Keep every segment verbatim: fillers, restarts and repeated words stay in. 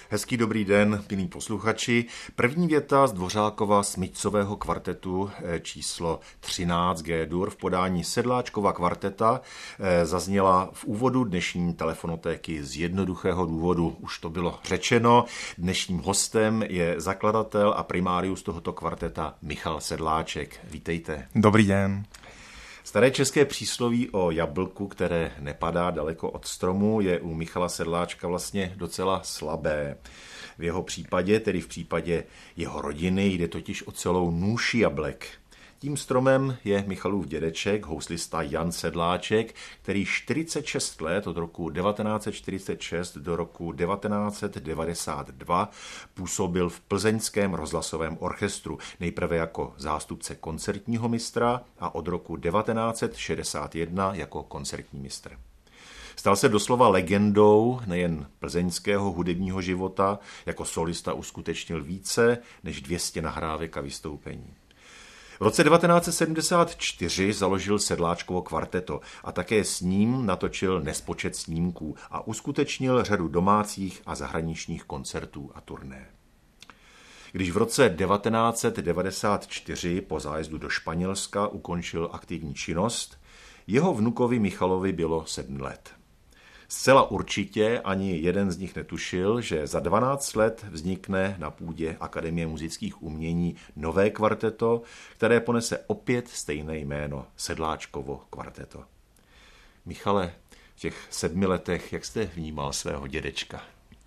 Hezký dobrý den, milí posluchači. První věta z Dvořákova smyčcového kvartetu číslo třináct G-dur v podání Sedláčkova kvarteta zazněla v úvodu dnešní telefonotéky z jednoduchého důvodu. Už to bylo řečeno. Dnešním hostem je zakladatel a primárius tohoto kvarteta Michal Sedláček. Vítejte. Dobrý den. Staré české přísloví o jablku, které nepadá daleko od stromu, je u Michala Sedláčka vlastně docela slabé. V jeho případě, tedy v případě jeho rodiny, jde totiž o celou nůž jablek. Tím stromem je Michalův dědeček, houslista Jan Sedláček, který čtyřicet šest let od roku devatenáct set čtyřicet šest do roku devatenáct set devadesát dva působil v plzeňském rozhlasovém orchestru, nejprve jako zástupce koncertního mistra a od roku devatenáct set šedesát jedna jako koncertní mistr. Stal se doslova legendou nejen plzeňského hudebního života, jako solista uskutečnil více než dvě stě nahrávek a vystoupení. V roce devatenáct set sedmdesát čtyři založil Sedláčkovo kvarteto a také s ním natočil nespočet snímků a uskutečnil řadu domácích a zahraničních koncertů a turné. Když v roce devatenáct set devadesát čtyři po zájezdu do Španělska ukončil aktivní činnost, jeho vnukovi Michalovi bylo sedm let. Zcela určitě ani jeden z nich netušil, že za dvanáct let vznikne na půdě Akademie muzických umění nové kvarteto, které ponese opět stejné jméno Sedláčkovo kvarteto. Michale, v těch sedmi letech, jak jste vnímal svého dědečka?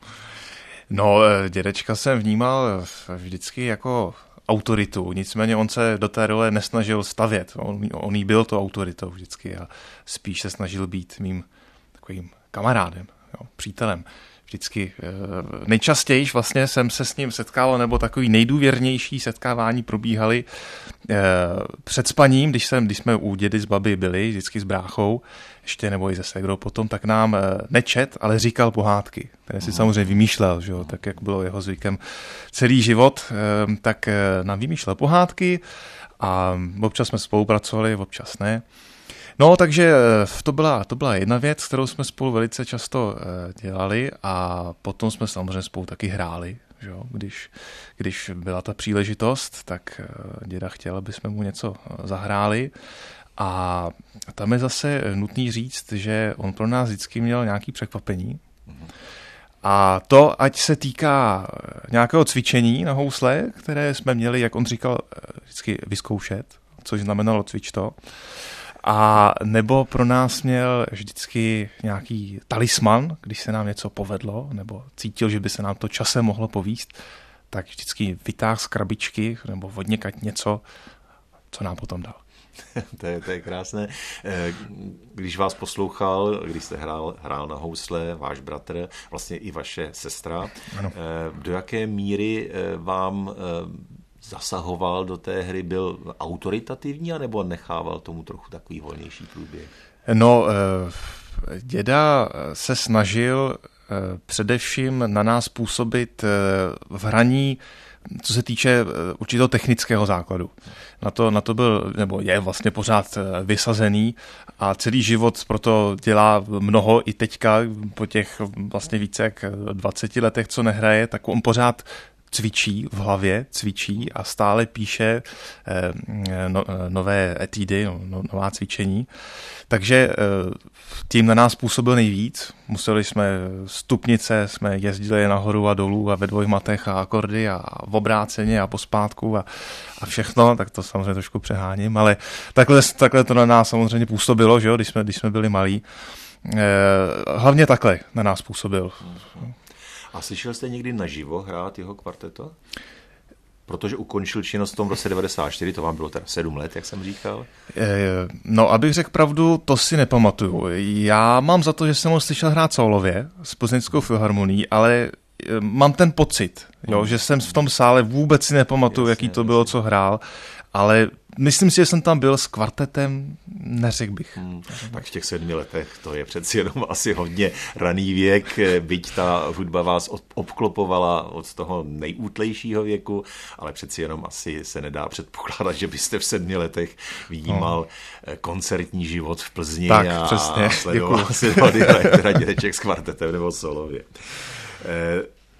No, dědečka jsem vnímal vždycky jako autoritu, nicméně on se do té role nesnažil stavět. On, on jí byl to autoritou vždycky a spíš se snažil být mým takovým kamarádem, jo, přítelem. Vždycky nejčastěji vlastně jsem se s ním setkával, nebo takový nejdůvěrnější setkávání probíhaly před spaním, když, jsem, když jsme u dědy s babi byli, vždycky s bráchou, ještě nebo i se ségrou potom, tak nám nečet, ale říkal pohádky, které si samozřejmě vymýšlel, že jo, tak jak bylo jeho zvykem celý život, tak nám vymýšlel pohádky a občas jsme spolupracovali, občas ne. No, takže to byla, to byla jedna věc, kterou jsme spolu velice často dělali a potom jsme samozřejmě spolu taky hráli. Že? Když, když byla ta příležitost, tak děda chtěl, aby jsme mu něco zahráli a tam je zase nutný říct, že on pro nás vždycky měl nějaké překvapení. A to, ať se týká nějakého cvičení na housle, které jsme měli, jak on říkal, vždycky vyzkoušet, což znamenalo cvič to, a nebo pro nás měl vždycky nějaký talisman, když se nám něco povedlo, nebo cítil, že by se nám to časem mohlo povíst, tak vždycky vytáhl z krabičky nebo vodněkať něco, co nám potom dal. to, je, to je krásné. Když vás poslouchal, když jste hrál, hrál na housle, váš bratr, vlastně i vaše sestra, ano. Do jaké míry vám zasahoval do té hry, byl autoritativní, anebo nechával tomu trochu takový volnější průběh? No, děda se snažil především na nás působit v hraní, co se týče určitého technického základu. Na to, na to byl, nebo je vlastně pořád vysazený a celý život proto dělá mnoho i teďka po těch vlastně více jak dvaceti letech, co nehraje, tak on pořád cvičí v hlavě, cvičí a stále píše eh, no, nové etudy, no, nová cvičení. Takže eh, tím na nás působil nejvíc. Museli jsme stupnice, jsme jezdili nahoru a dolů a ve dvojmatech a akordy a v obráceně a pospátku a, a všechno, tak to samozřejmě trošku přeháním, ale takhle, takhle to na nás samozřejmě působilo, že jo, když jsme, když jsme byli malí. Eh, hlavně takhle na nás působil. A slyšel jste někdy naživo hrát jeho kvarteto? Protože ukončil činnost v tom roce devadesát čtyři, to vám bylo teda sedm let, jak jsem říkal. No, abych řekl pravdu, to si nepamatuju. Já mám za to, že jsem ho slyšel hrát solově s Plzeňskou filharmonií, ale mám ten pocit, jo, hmm. že jsem v tom sále vůbec si nepamatuju, jasně, jaký to bylo, co hrál, ale myslím si, že jsem tam byl s kvartetem, neřekl bych. Hmm, tak v těch sedmi letech to je přeci jenom asi hodně raný věk, byť ta hudba vás obklopovala od toho nejútlejšího věku, ale přeci jenom asi se nedá předpokládat, že byste v sedmi letech vnímal no. koncertní život v Plzni tak, a přesně. sledoval si hody teda dědeček s kvartetem nebo solově.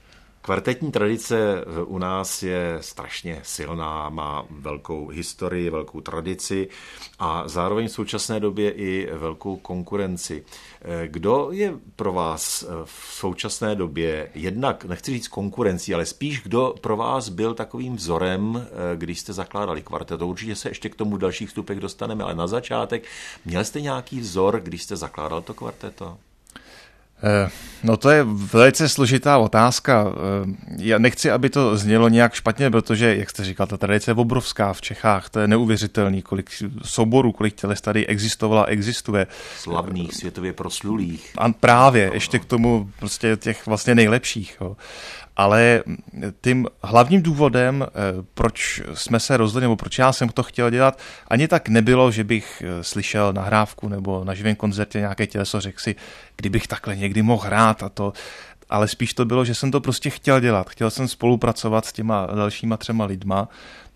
Kvartetní tradice u nás je strašně silná, má velkou historii, velkou tradici a zároveň v současné době i velkou konkurenci. Kdo je pro vás v současné době jednak, nechci říct konkurencí, ale spíš kdo pro vás byl takovým vzorem, když jste zakládali kvarteto? Určitě se ještě k tomu v dalších vstupech dostaneme, ale na začátek měl jste nějaký vzor, když jste zakládal to kvarteto? No to je velice složitá otázka. Já nechci, aby to znělo nějak špatně, protože, jak jste říkal, ta tradice je obrovská v Čechách, to je neuvěřitelný, kolik souborů, kolik těles tady existovalo a existuje. Slavných, světově proslulých. A právě, ještě k tomu prostě těch vlastně nejlepších. Jo. Ale tím hlavním důvodem, proč jsme se rozhodli, nebo proč já jsem to chtěl dělat, ani tak nebylo, že bych slyšel nahrávku nebo na živém koncertě nějaké těleso, řekl si, kdybych takhle někdy mohl hrát a to, ale spíš to bylo, že jsem to prostě chtěl dělat. Chtěl jsem spolupracovat s těma dalšíma třema lidma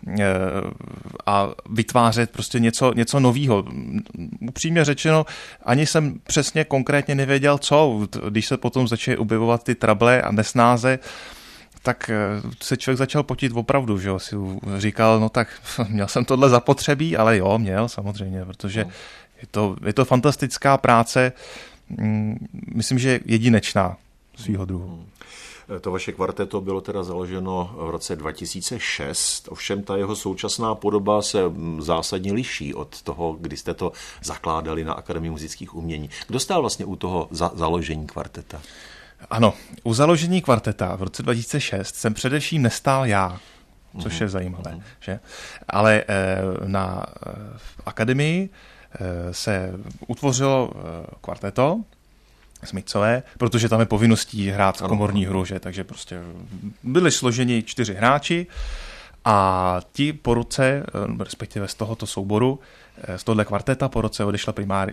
a vytvářet prostě něco, něco novýho. Upřímně řečeno, ani jsem přesně konkrétně nevěděl, co. Když se potom začaly objevovat ty trable a nesnáze, tak se člověk začal potit opravdu, že jo, si říkal, no tak měl jsem tohle zapotřebí, ale jo, měl samozřejmě, protože je to, je to fantastická práce, myslím, že jedinečná svýho druhu. To vaše kvarteto bylo teda založeno v roce dva tisíce šest, ovšem ta jeho současná podoba se zásadně liší od toho, kdy jste to zakládali na Akademii muzických umění. Kdo stál vlastně u toho za- založení kvarteta? Ano, u založení kvarteta v roce dva tisíce šest jsem především nestál já, což je zajímavé, mm. že? Ale na Akademii se utvořilo kvarteto Smycové, protože tam je povinností hrát komorní hru, že? Takže prostě byli složeni čtyři hráči a ti po roce, respektive z tohoto souboru, z tohohle kvarteta po roce odešla primári...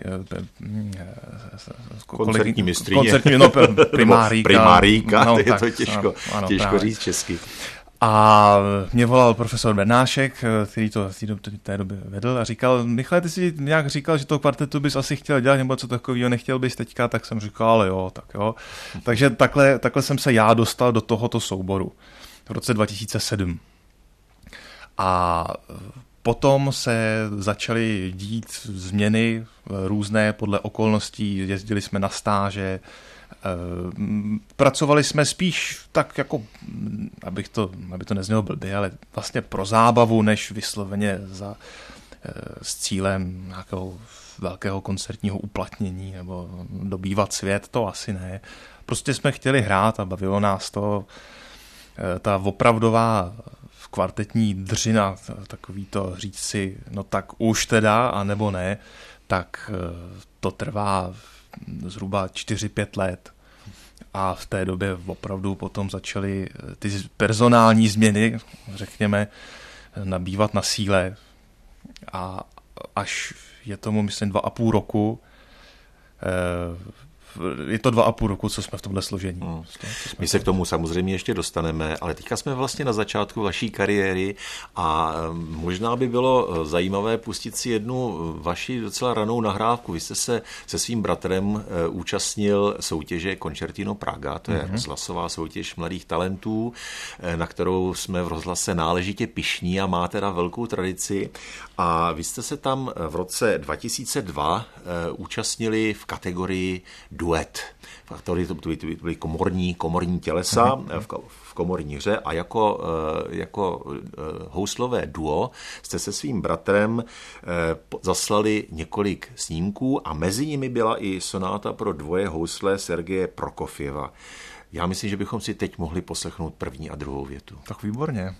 koncertní mistryně. Koncertní, no, primáríka. Primáríka, no, je tak, to těžko, ano, ano, těžko právě. říct česky. A mě volal profesor Bernášek, který to v té době vedl a říkal, Michale, ty jsi nějak říkal, že to kvartetu bys asi chtěl dělat, nebo co takového nechtěl bys teďka, tak jsem říkal, ale jo, tak jo. Takže takhle, takhle jsem se já dostal do tohoto souboru v roce dva tisíce sedm. A potom se začaly dít změny různé podle okolností, jezdili jsme na stáže, pracovali jsme spíš tak jako, abych to, aby to neznělo blbě, ale vlastně pro zábavu, než vysloveně za, s cílem nějakého velkého koncertního uplatnění nebo dobývat svět, to asi ne. Prostě jsme chtěli hrát a bavilo nás to. Ta opravdová kvartetní dřina, takový to říct si, no tak už teda, anebo ne, tak to trvá zhruba čtyři pět let. A v té době opravdu potom začaly ty personální změny, řekněme, nabývat na síle. A až je tomu, myslím, dva a půl roku, je to dva a půl roku, co jsme v tomhle složení. Hmm. My se k tomu samozřejmě ještě dostaneme, ale teďka jsme vlastně na začátku vaší kariéry a možná by bylo zajímavé pustit si jednu vaši docela ranou nahrávku. Vy jste se se svým bratrem účastnil soutěže Concertino Praga, to je hmm. rozhlasová soutěž mladých talentů, na kterou jsme v rozhlase náležitě pyšní a má teda velkou tradici. A vy jste se tam v roce dva tisíce dva účastnili v kategorii duet. To byly komorní, komorní tělesa mm-hmm. v komorní hře a jako, jako houslové duo jste se svým bratrem zaslali několik snímků a mezi nimi byla i sonáta pro dvoje housle Sergeje Prokofjeva. Já myslím, že bychom si teď mohli poslechnout první a druhou větu. Tak výborně.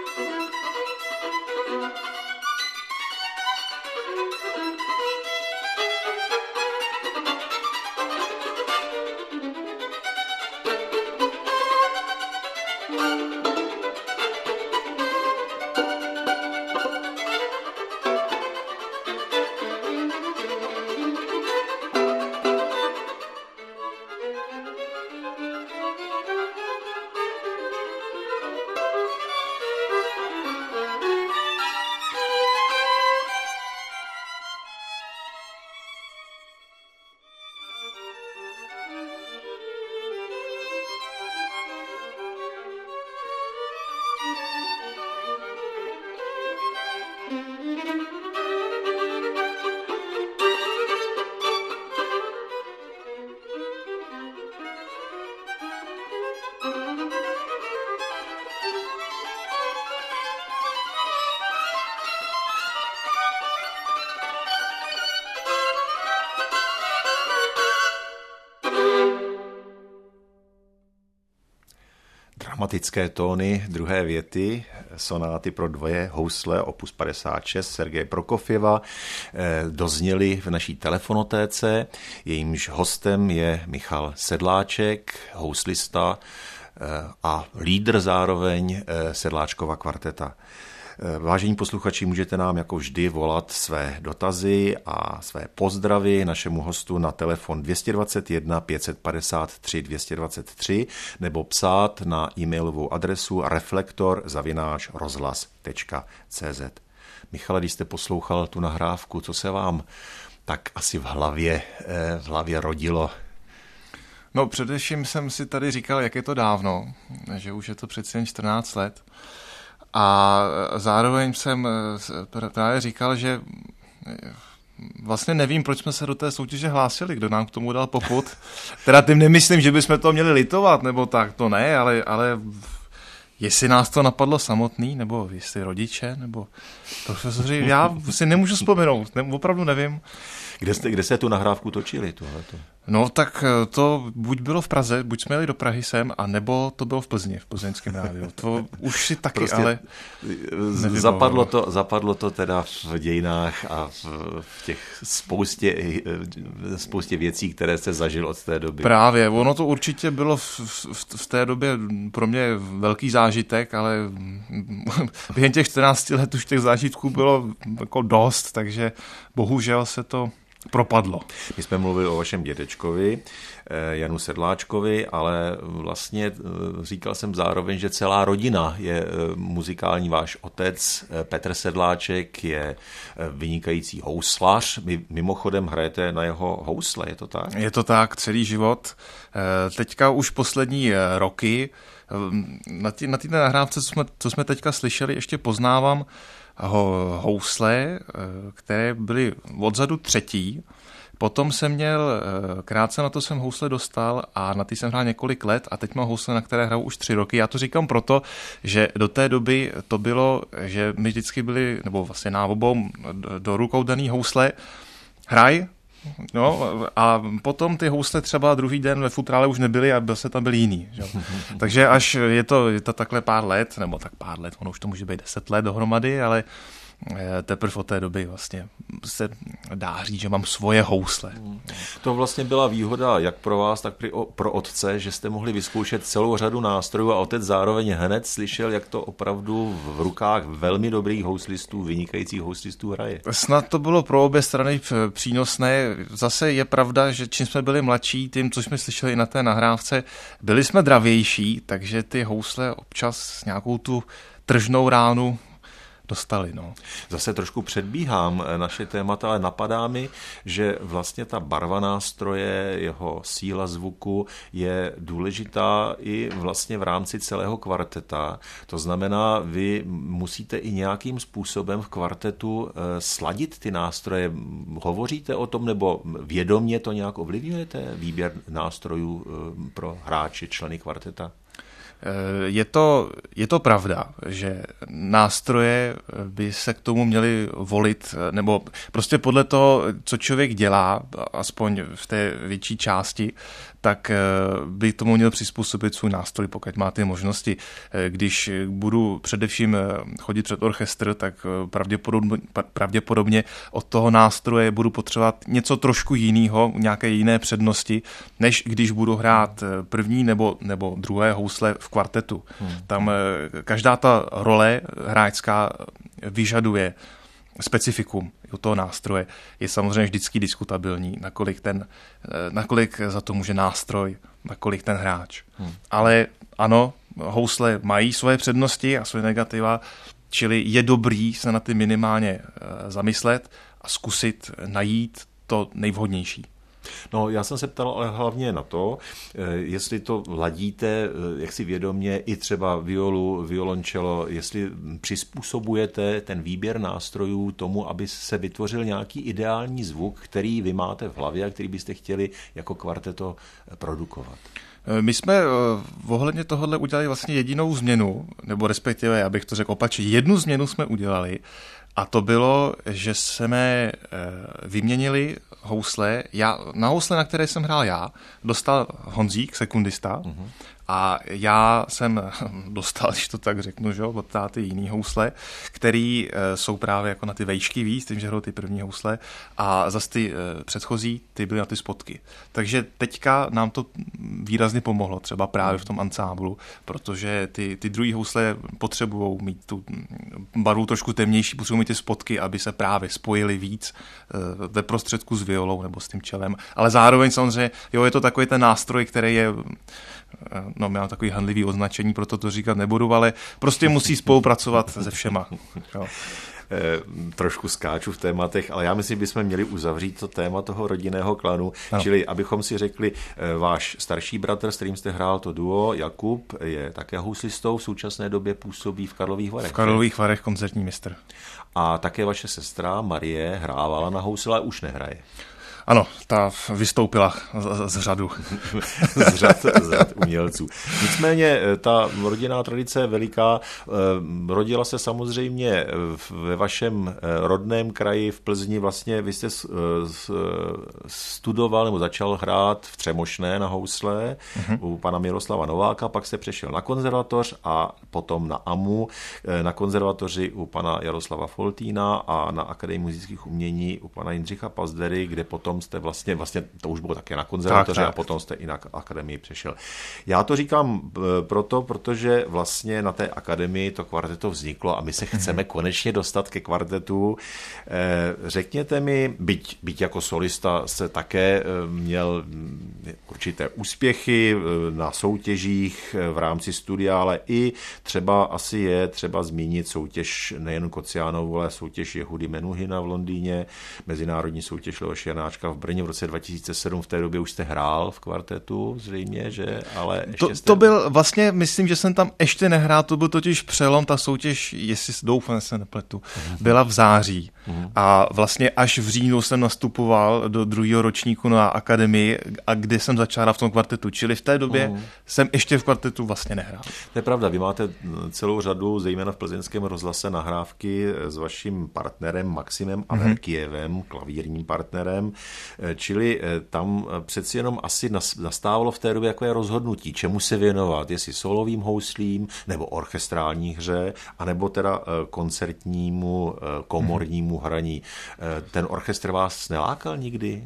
Dramatické tóny druhé věty sonáty pro dvoje housle opus padesát šest Sergeje Prokofjeva dozněly v naší telefonotéce. Jejímž hostem je Michal Sedláček, houslista a lídr zároveň Sedláčkova kvarteta. Vážení posluchači, můžete nám jako vždy volat své dotazy a své pozdravy našemu hostu na telefon dvě stě dvacet jedna pět set padesát tři dvě stě dvacet tři nebo psát na e-mailovou adresu reflektor zavináč rozhlas tečka cé zet. Michale, když jste poslouchal tu nahrávku, co se vám tak asi v hlavě, v hlavě rodilo? No především jsem si tady říkal, jak je to dávno, že už je to přeci jen čtrnáct let. A zároveň jsem právě říkal, že vlastně nevím, proč jsme se do té soutěže hlásili, kdo nám k tomu dal popud. Teda tím nemyslím, že bychom to měli litovat, nebo tak, to ne, ale, ale jestli nás to napadlo samotný, nebo jestli rodiče, nebo profesoři, já si nemůžu vzpomenout, ne, opravdu nevím. Kde jste, kde jste tu nahrávku točili? Tohleto? No tak to buď bylo v Praze, buď jsme jeli do Prahy sem, a nebo to bylo v Plzni, v plzeňském rádiu. To už si taky, prostě ale zapadlo to, zapadlo to teda v dějinách a v, v těch spoustě, spoustě věcí, které jste zažil od té doby. Právě, ono to určitě bylo v, v, v té době pro mě velký zážitek, ale během těch čtrnácti let už těch zážitků bylo jako dost, takže bohužel se to propadlo. My jsme mluvili o vašem dědečkovi, Janu Sedláčkovi, ale vlastně říkal jsem zároveň, že celá rodina je muzikální. Váš otec Petr Sedláček je vynikající houslař. Vy mimochodem hrajete na jeho housle, je to tak? Je to tak, celý život. Teďka už poslední roky na té na nahrávce, co jsme, co jsme teďka slyšeli, ještě poznávám ho, housle, které byly odzadu třetí. Potom jsem měl, krátce na to jsem housle dostal a na ty jsem hrál několik let a teď mám housle, na které hraju už tři roky. Já to říkám proto, že do té doby to bylo, že my vždycky byli, nebo vlastně na obou do rukou daný housle, hraj, no, a potom ty housle třeba druhý den ve futrále už nebyly a byl se tam byl jiný. Že? Takže až je to, je to takhle pár let, nebo tak pár let, ono už to může být deset let dohromady, ale teprve od té doby vlastně se dá říct, že mám svoje housle. To vlastně byla výhoda jak pro vás, tak pro otce, že jste mohli vyzkoušet celou řadu nástrojů a otec zároveň hned slyšel, jak to opravdu v rukách velmi dobrých houslistů, vynikajících houslistů hraje. Snad to bylo pro obě strany přínosné. Zase je pravda, že čím jsme byli mladší, tím, co jsme slyšeli na té nahrávce, byli jsme dravější, takže ty housle občas nějakou tu tržnou ránu dostali. No. Zase trošku předbíhám naše témata, ale napadá mi, že vlastně ta barva nástroje, jeho síla zvuku je důležitá i vlastně v rámci celého kvarteta. To znamená, vy musíte i nějakým způsobem v kvartetu sladit ty nástroje. Hovoříte o tom, nebo vědomě to nějak ovlivňujete, výběr nástrojů pro hráče, členy kvarteta? Je to, je to pravda, že nástroje by se k tomu měly volit, nebo prostě podle toho, co člověk dělá, aspoň v té větší části, tak by tomu měl přizpůsobit svůj nástroj, pokud má ty možnosti. Když budu především chodit před orchestr, tak pravděpodobně, pravděpodobně od toho nástroje budu potřebovat něco trošku jiného, nějaké jiné přednosti, než když budu hrát první nebo, nebo druhé housle v kvartetu. Hmm. Tam každá ta role hráčská vyžaduje specifikum toho nástroje. Je samozřejmě vždycky diskutabilní, nakolik, ten, nakolik za to může nástroj, nakolik ten hráč. Hmm. Ale ano, housle mají svoje přednosti a svoje negativa, čili je dobrý se na ty minimálně zamyslet a zkusit najít to nejvhodnější. No, já jsem se ptal ale hlavně na to, jestli to ladíte jaksi vědomě i třeba violu, violončelo, jestli přizpůsobujete ten výběr nástrojů tomu, aby se vytvořil nějaký ideální zvuk, který vy máte v hlavě a který byste chtěli jako kvarteto produkovat. My jsme ohledně tohohle udělali vlastně jedinou změnu, nebo respektive, já bych to řekl opačně, jednu změnu jsme udělali, a to bylo, že jsme vyměnili housle. Já, na housle, na které jsem hrál já, dostal Honzík, sekundista, uh-huh. a já jsem dostal, když to tak řeknu, že, od táty jiný housle, který jsou právě jako na ty vejšky víc, tím, že hrál ty první housle, a zase ty předchozí, ty byly na ty spodky. Takže teďka nám to výrazně pomohlo, třeba právě v tom ansámblu, protože ty, ty druhý housle potřebují mít tu barvu trošku temnější, potřebují mít ty spodky, aby se právě spojily víc ve prostředku s violou nebo s tím čelem. Ale zároveň samozřejmě, jo, je to takový ten nástroj, který je, no, mám takový handlivý označení, proto to říkat nebudu, ale prostě musí spolupracovat se všema. Jo. Trošku skáču v tématech, ale já myslím, že bychom měli uzavřít to téma toho rodinného klanu, no. Čili abychom si řekli, váš starší bratr, s kterým jste hrál to duo, Jakub, je také houslistou, v současné době působí v Karlových Varech. V Karlových Varech koncertní mistr. A také vaše sestra Marie hrávala na housle, ale už nehraje. Ano, ta vystoupila z, z řadu. z, řad, z řad umělců. Nicméně ta rodinná tradice je veliká. Rodila se samozřejmě ve vašem rodném kraji v Plzni. Vlastně vy jste studoval nebo začal hrát v Třemošné na housle uh-huh. u pana Miroslava Nováka, pak jste přešel na konzervatoř a potom na A M U, na konzervatoři u pana Jaroslava Foltýna a na Akademii muzických umění u pana Jindřicha Pazdery, kde potom jste vlastně, vlastně to už bylo také na konzervatoři tak, tak. a potom jste i na akademii přešel. Já to říkám proto, protože vlastně na té akademii to kvarteto vzniklo a my se chceme konečně dostat ke kvartetu. Řekněte mi, byť, byť jako solista se také měl určité úspěchy na soutěžích v rámci studia, ale i třeba asi je třeba zmínit soutěž nejen Kociánovu, ale soutěž Jehudy Menuhina v Londýně, mezinárodní soutěž Leoše Janáčka v Brně v roce dva tisíce sedm, v té době už jste hrál v kvartetu, zřejmě, že, ale ještě to, jste... to byl vlastně, myslím, že jsem tam ještě nehrál, to byl totiž přelom, ta soutěž, jestli doufám, se nepletu, mm-hmm. byla v září mm-hmm. a vlastně až v říjnu jsem nastupoval do druhého ročníku na akademii, a kdy jsem začal v tom kvartetu, čili v té době mm-hmm. jsem ještě v kvartetu vlastně nehrál. To je pravda, vy máte celou řadu, zejména v plzeňském rozhlase, nahrávky s vaším partnerem Maximem Averkijevem, mm-hmm. klavírním partnerem, čili tam přeci jenom asi nastávalo v té době takové rozhodnutí, čemu se věnovat, jestli solovým houslím, nebo orchestrální hře, anebo teda koncertnímu, komornímu hraní. Ten orchestr vás nelákal nikdy?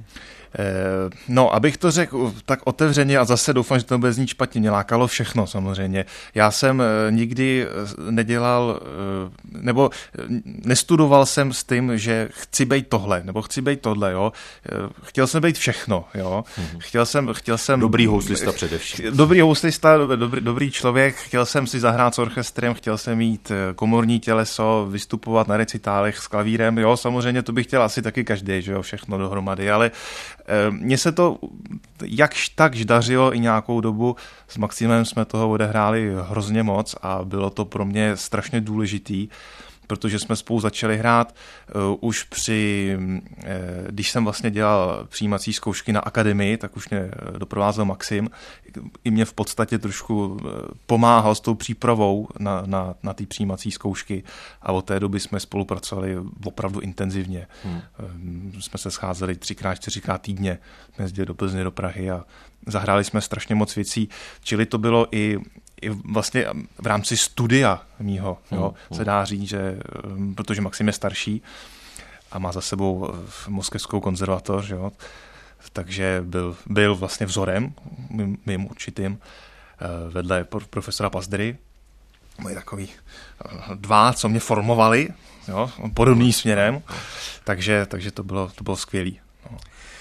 No, abych to řekl tak otevřeně a zase doufám, že to bude znít špatně, mě lákalo všechno samozřejmě. Já jsem nikdy nedělal, nebo nestudoval jsem s tím, že chci být tohle, nebo chci být tohle, jo. Chtěl jsem být všechno, jo. Chtěl jsem, chtěl jsem... Dobrý houslista především. Dobrý houslista, dobrý, dobrý člověk, chtěl jsem si zahrát s orchestrem, chtěl jsem mít komorní těleso, vystupovat na recitálech s klavírem, jo, samozřejmě to bych chtěl asi taky každý, že jo, všechno dohromady, ale mně se to jakž takž dařilo i nějakou dobu. S Maximem jsme toho odehráli hrozně moc a bylo to pro mě strašně důležitý. protože jsme spolu začali hrát uh, už při, uh, když jsem vlastně dělal přijímací zkoušky na akademii, tak už mě doprovázel Maxim. I mě v podstatě trošku pomáhal s tou přípravou na, na, na ty přijímací zkoušky a od té doby jsme spolupracovali opravdu intenzivně. Hmm. Jsme se scházeli třikrát, čtyřikrát týdně, jsme jezdili do Plzně, do Prahy a zahráli jsme strašně moc věcí, čili to bylo i, i vlastně v rámci studia mýho, hmm. jo, se dá říct, že protože Maxim je starší a má za sebou Moskevskou konzervatoř, jo, takže byl, byl vlastně vzorem mým, mým určitým vedle profesora Pazdery. Moji takový dva, co mě formovali, jo, podobným směrem, takže, takže to bylo, to bylo skvělý. No.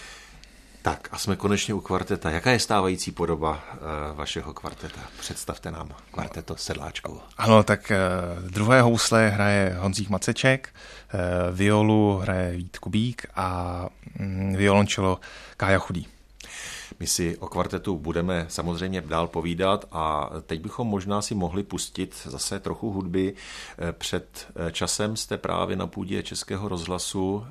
Tak a jsme konečně u kvarteta. Jaká je stávající podoba uh, vašeho kvarteta? Představte nám kvarteto Sedláčkovo. Ano, tak uh, druhé housle hraje Honzík Maceček, uh, violu hraje Vít Kubík a um, violončelo Kája Chudý. My si o kvartetu budeme samozřejmě dál povídat a teď bychom možná si mohli pustit zase trochu hudby. Před časem jste právě na půdě Českého rozhlasu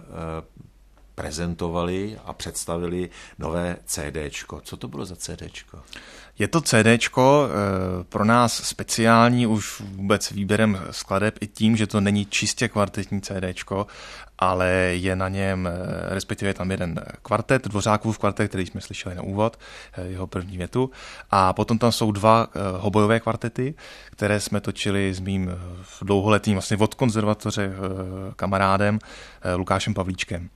prezentovali a představili nové CDčko. Co to bylo za CDčko? Je to CDčko pro nás speciální už vůbec výběrem skladeb i tím, že to není čistě kvartetní CDčko, ale je na něm, respektive je tam jeden kvartet, Dvořákův kvartet, který jsme slyšeli na úvod, jeho první větu, a potom tam jsou dva hobojové kvartety, které jsme točili s mým dlouholetým vlastně od konzervatoře kamarádem Lukášem Pavlíčkem.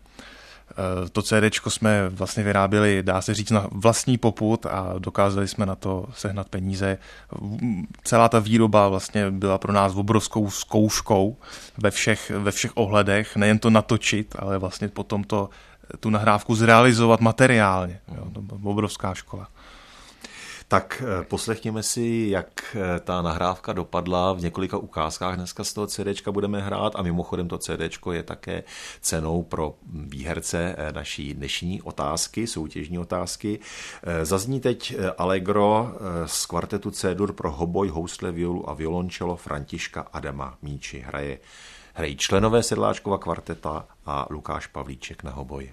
To CDčko jsme vlastně vyráběli, dá se říct, na vlastní popud a dokázali jsme na to sehnat peníze. Celá ta výroba vlastně byla pro nás obrovskou zkouškou ve všech, ve všech ohledech, nejen to natočit, ale vlastně potom to, tu nahrávku zrealizovat materiálně. Jo, to byla obrovská škola. Tak poslechněme si, jak ta nahrávka dopadla v několika ukázkách. Dneska z toho CDčka budeme hrát a mimochodem to CDčko je také cenou pro výherce naší dnešní otázky, soutěžní otázky. Zazní teď Allegro z kvartetu C-dur pro hoboj, housle, violu a violončelo Františka Adama Míči. Hraje, hrají členové Sedláčkova kvarteta a Lukáš Pavlíček na hoboj.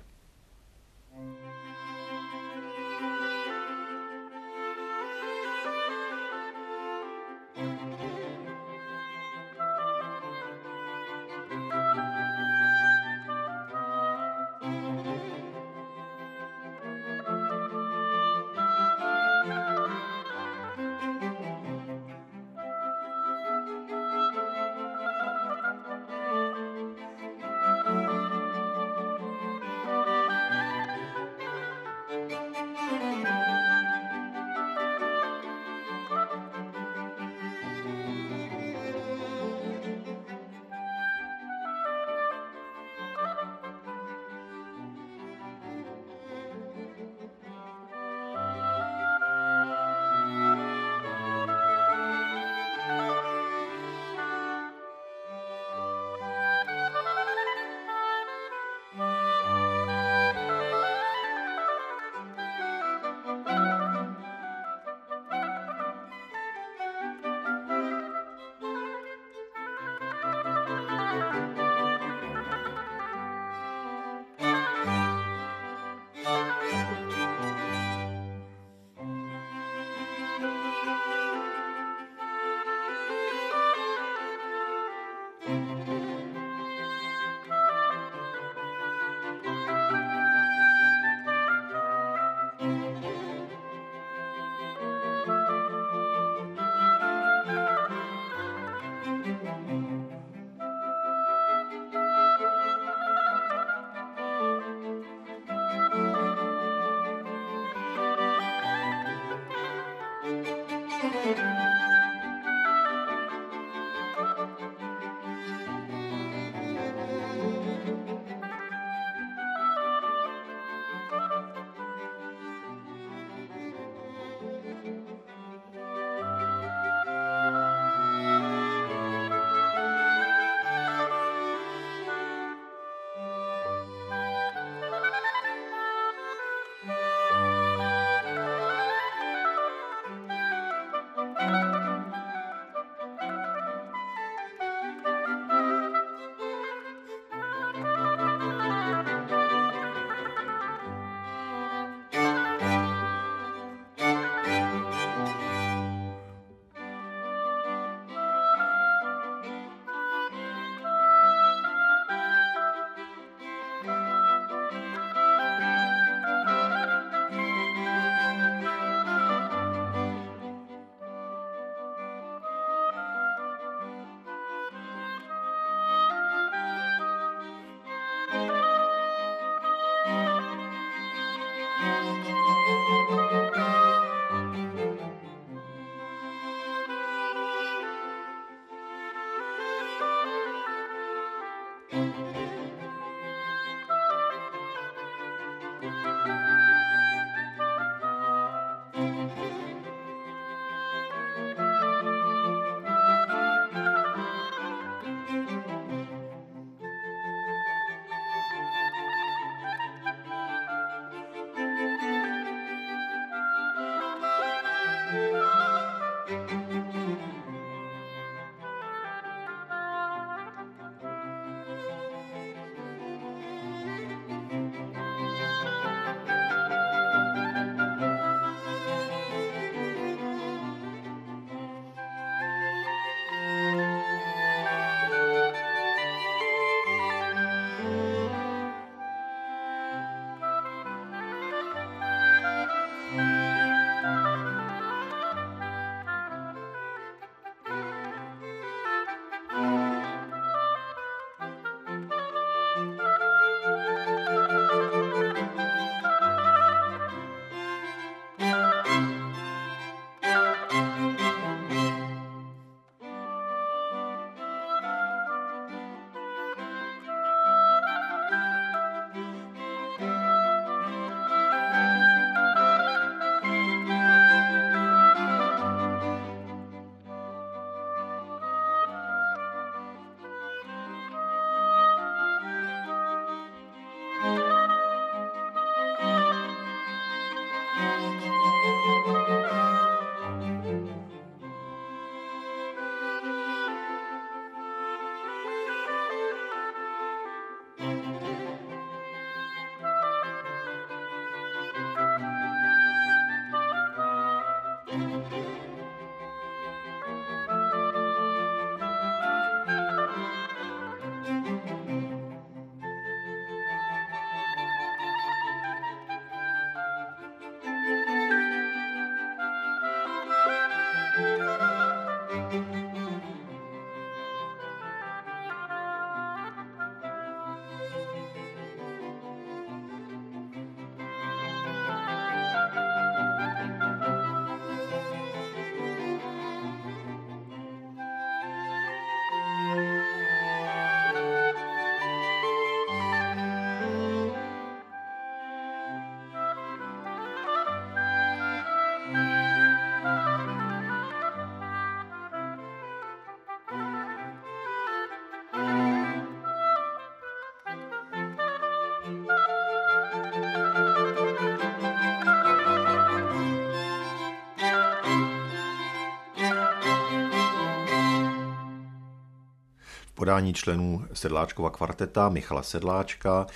podání členů Sedláčkova kvarteta Michala Sedláčka,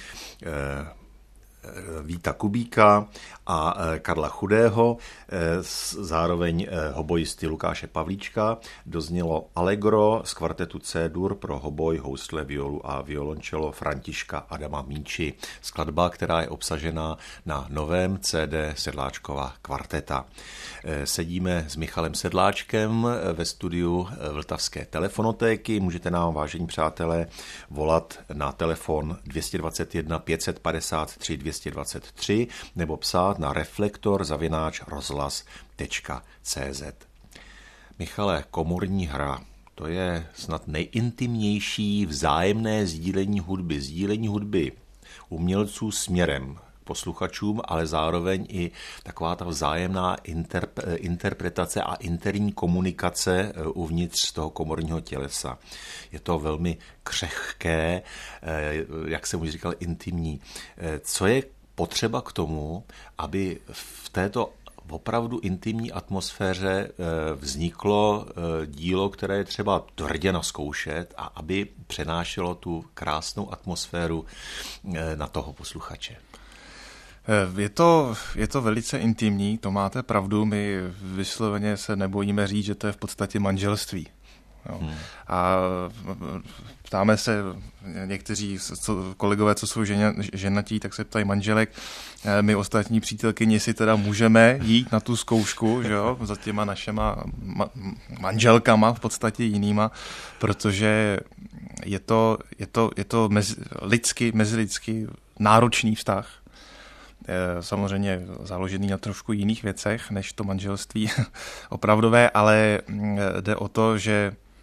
Víta Kubíka a Karla Chudého, zároveň hobojisty Lukáše Pavlíčka, doznělo Allegro z kvartetu C-dur pro hoboj, housle, violu a violončelo Františka Adama Míči. Skladba, která je obsažena na novém C D Sedláčkova kvarteta. Sedíme s Michalem Sedláčkem ve studiu Vltavské telefonotéky. Můžete nám, vážení přátelé, volat na telefon dvě stě dvacet jedna pět set padesát tři dvě stě dvacet tři nebo psát na reflektor zavináč rozhlas tečka cé zet. Michale, komorní hra, to je snad nejintimnější vzájemné sdílení hudby, sdílení hudby umělců směrem posluchačům, ale zároveň i taková ta vzájemná interp- interpretace a interní komunikace uvnitř toho komorního tělesa. Je to velmi křehké, jak jsem už říkal, intimní. Co je potřeba k tomu, aby v této opravdu intimní atmosféře vzniklo dílo, které je třeba tvrdě nazkoušet a aby přenášelo tu krásnou atmosféru na toho posluchače? Je to, je to velice intimní, to máte pravdu, my vysloveně se nebojíme říct, že to je v podstatě manželství. Jo. Hmm. A ptáme se, někteří co, kolegové, co jsou žena, ženatí, tak se ptají manželek, my ostatní přítelkyni si teda můžeme jít na tu zkoušku, že jo, za těma našema ma, manželkama v podstatě jinýma, protože je to, je to, je to mezi, lidsky, mezilidsky náročný vztah. Samozřejmě založený na trošku jiných věcech, než to manželství opravdové, ale jde o to, že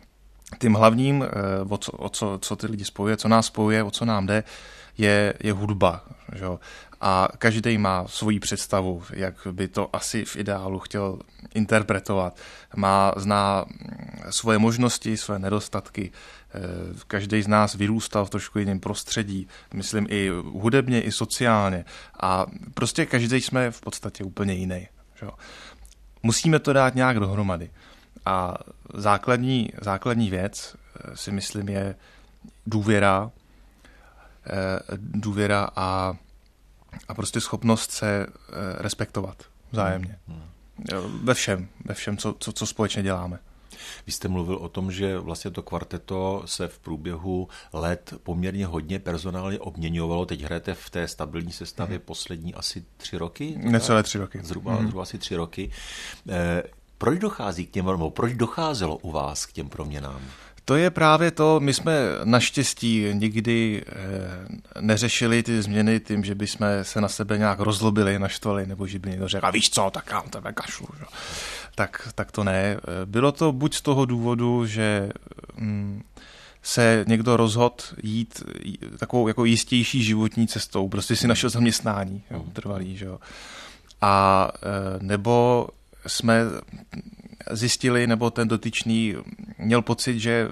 tím hlavním, o co, o co, co ty lidi spojuje, co nás spojuje, o co nám jde, je, je hudba. Že? A každý má svoji představu, jak by to asi v ideálu chtěl interpretovat. Má, zná svoje možnosti, své nedostatky. Každý z nás vyrůstal v trošku jiném prostředí, myslím i hudebně, i sociálně. A prostě každý jsme v podstatě úplně jiný. Že? Musíme to dát nějak dohromady. A základní, základní věc, si myslím, je důvěra, důvěra a, a prostě schopnost se respektovat vzájemně. Ve všem, ve všem, co, co, co společně děláme. Vy jste mluvil o tom, že vlastně to kvarteto se v průběhu let poměrně hodně personálně obměňovalo. Teď hrajete v té stabilní sestavě hmm. poslední asi tři roky? Necelé tři roky. Zhruba, hmm. zhruba asi tři roky. Eh, proč dochází k těm, nebo proč docházelo u vás k těm proměnám? To je právě to, my jsme naštěstí nikdy neřešili ty změny tím, že bychom se na sebe nějak rozlobili, naštvali, nebo že by někdo řekl, a víš co, tak já tebe kašlu. Tak, tak to ne. Bylo to buď z toho důvodu, že se někdo rozhodl jít takovou jako jistější životní cestou, prostě si našel zaměstnání, jo, trvalý, že jo. A nebo jsme zjistili, nebo ten dotyčný měl pocit, že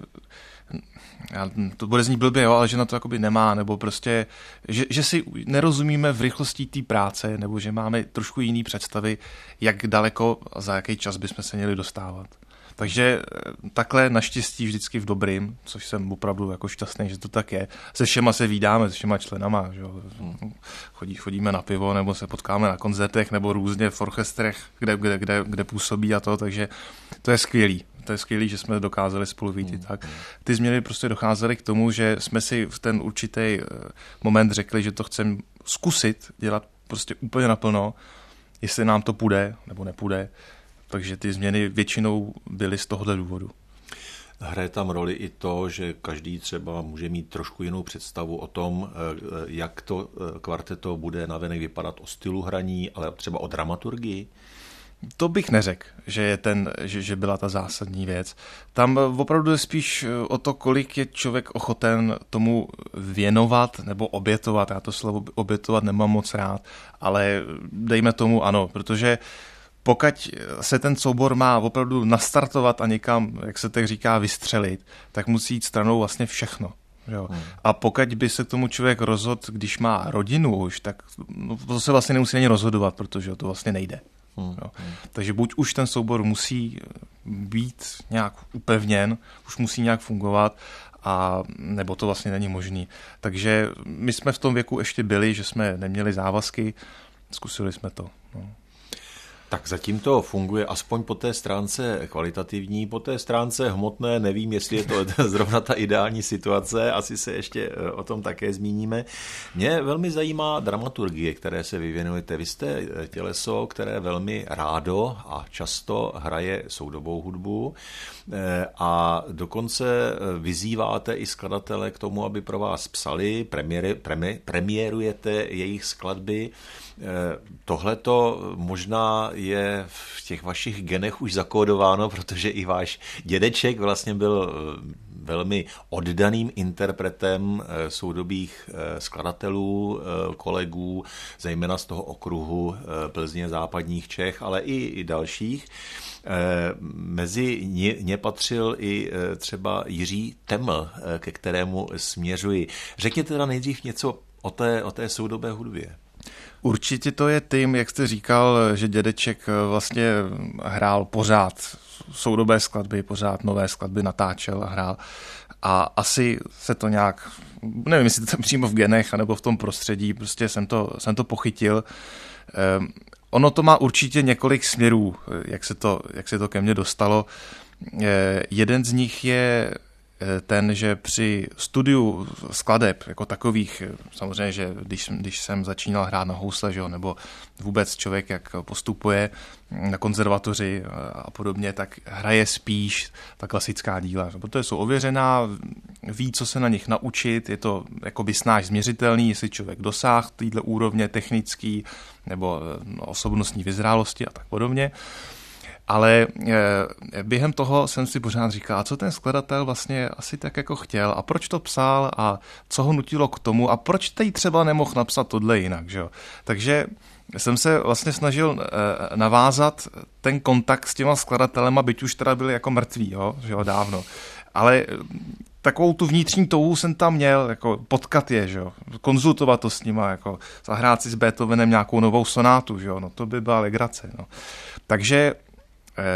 to bude znít blbě, jo, ale že na to jakoby nemá, nebo prostě, že, že si nerozumíme v rychlosti té práce, nebo že máme trošku jiný představy, jak daleko a za jaký čas bychom se měli dostávat. Takže takhle naštěstí vždycky v dobrým, což jsem opravdu jako šťastný, že to tak je. Se všema se vídáme, se všema členama, že jo. Chodí, chodíme na pivo, nebo se potkáme na koncertech, nebo různě v orchestrech, kde, kde, kde, kde působí a to, takže to je skvělý. To je skvělý, že jsme dokázali spolu být i tak. Ty změny prostě docházely k tomu, že jsme si v ten určitý moment řekli, že to chceme zkusit dělat prostě úplně naplno, jestli nám to půjde, nebo nepůjde. Takže ty změny většinou byly z tohohle důvodu. Hraje tam roli i to, že každý třeba může mít trošku jinou představu o tom, jak to kvarteto bude navenek vypadat, o stylu hraní, ale třeba o dramaturgii? To bych neřekl, že, je ten, že, že byla ta zásadní věc. Tam opravdu je spíš o to, kolik je člověk ochoten tomu věnovat nebo obětovat. Já to slovo obětovat nemám moc rád, ale dejme tomu ano, protože pokud se ten soubor má opravdu nastartovat a někam, jak se tak říká, vystřelit, tak musí jít stranou vlastně všechno. Jo. Hmm. A pokud by se k tomu člověk rozhodl, když má rodinu už, tak no, to se vlastně nemusí ani rozhodovat, protože to vlastně nejde. Hmm. Jo. Takže buď už ten soubor musí být nějak upevněn, už musí nějak fungovat, a nebo to vlastně není možný. Takže my jsme v tom věku ještě byli, že jsme neměli závazky, zkusili jsme to. No. Tak zatím to funguje aspoň po té stránce kvalitativní, po té stránce hmotné, nevím, jestli je to zrovna ta ideální situace, asi se ještě o tom také zmíníme. Mě velmi zajímá dramaturgie, které se vyvěnujete. Vy jste těleso, které velmi rádo a často hraje soudobou hudbu a dokonce vyzýváte i skladatele k tomu, aby pro vás psali, premiéry, premi, premiérujete jejich skladby. Tohleto možná je v těch vašich genech už zakódováno, protože i váš dědeček vlastně byl velmi oddaným interpretem soudobých skladatelů, kolegů, zejména z toho okruhu Plzně, západních Čech, ale i, i dalších. Mezi ně, ně patřil i třeba Jiří Teml, ke kterému směřuji. Řekněte teda nejdřív něco o té, o té soudobé hudbě. Určitě to je tím, jak jste říkal, že dědeček vlastně hrál pořád soudobé skladby, pořád nové skladby natáčel a hrál. A asi se to nějak, nevím, jestli to přímo v genech, anebo v tom prostředí, prostě jsem to, jsem to pochytil. Um, ono to má určitě několik směrů, jak se to, jak se to ke mně dostalo. E, jeden z nich je ten, že při studiu skladeb jako takových, samozřejmě, že když, když jsem začínal hrát na housle, že jo, nebo vůbec člověk, jak postupuje na konzervatoři a podobně, tak hraje spíš ta klasická díla, protože jsou ověřená, ví, co se na nich naučit, je to jakoby snáš změřitelný, jestli člověk dosáhl téhle úrovně technický nebo osobnostní vyzrálosti a tak podobně. Ale během toho jsem si pořád říkal, a co ten skladatel vlastně asi tak jako chtěl a proč to psal a co ho nutilo k tomu a proč teď třeba nemohl napsat tohle jinak. Že jo? Takže jsem se vlastně snažil navázat ten kontakt s těma skladatelema, byť už teda byli jako mrtví, jo? Že jo, dávno. Ale takovou tu vnitřní touhu jsem tam měl, jako potkat je, že jo? Konzultovat to s nima, jako zahrát si s Beethovenem nějakou novou sonátu, že jo? No to by byla legrace. No. Takže eh,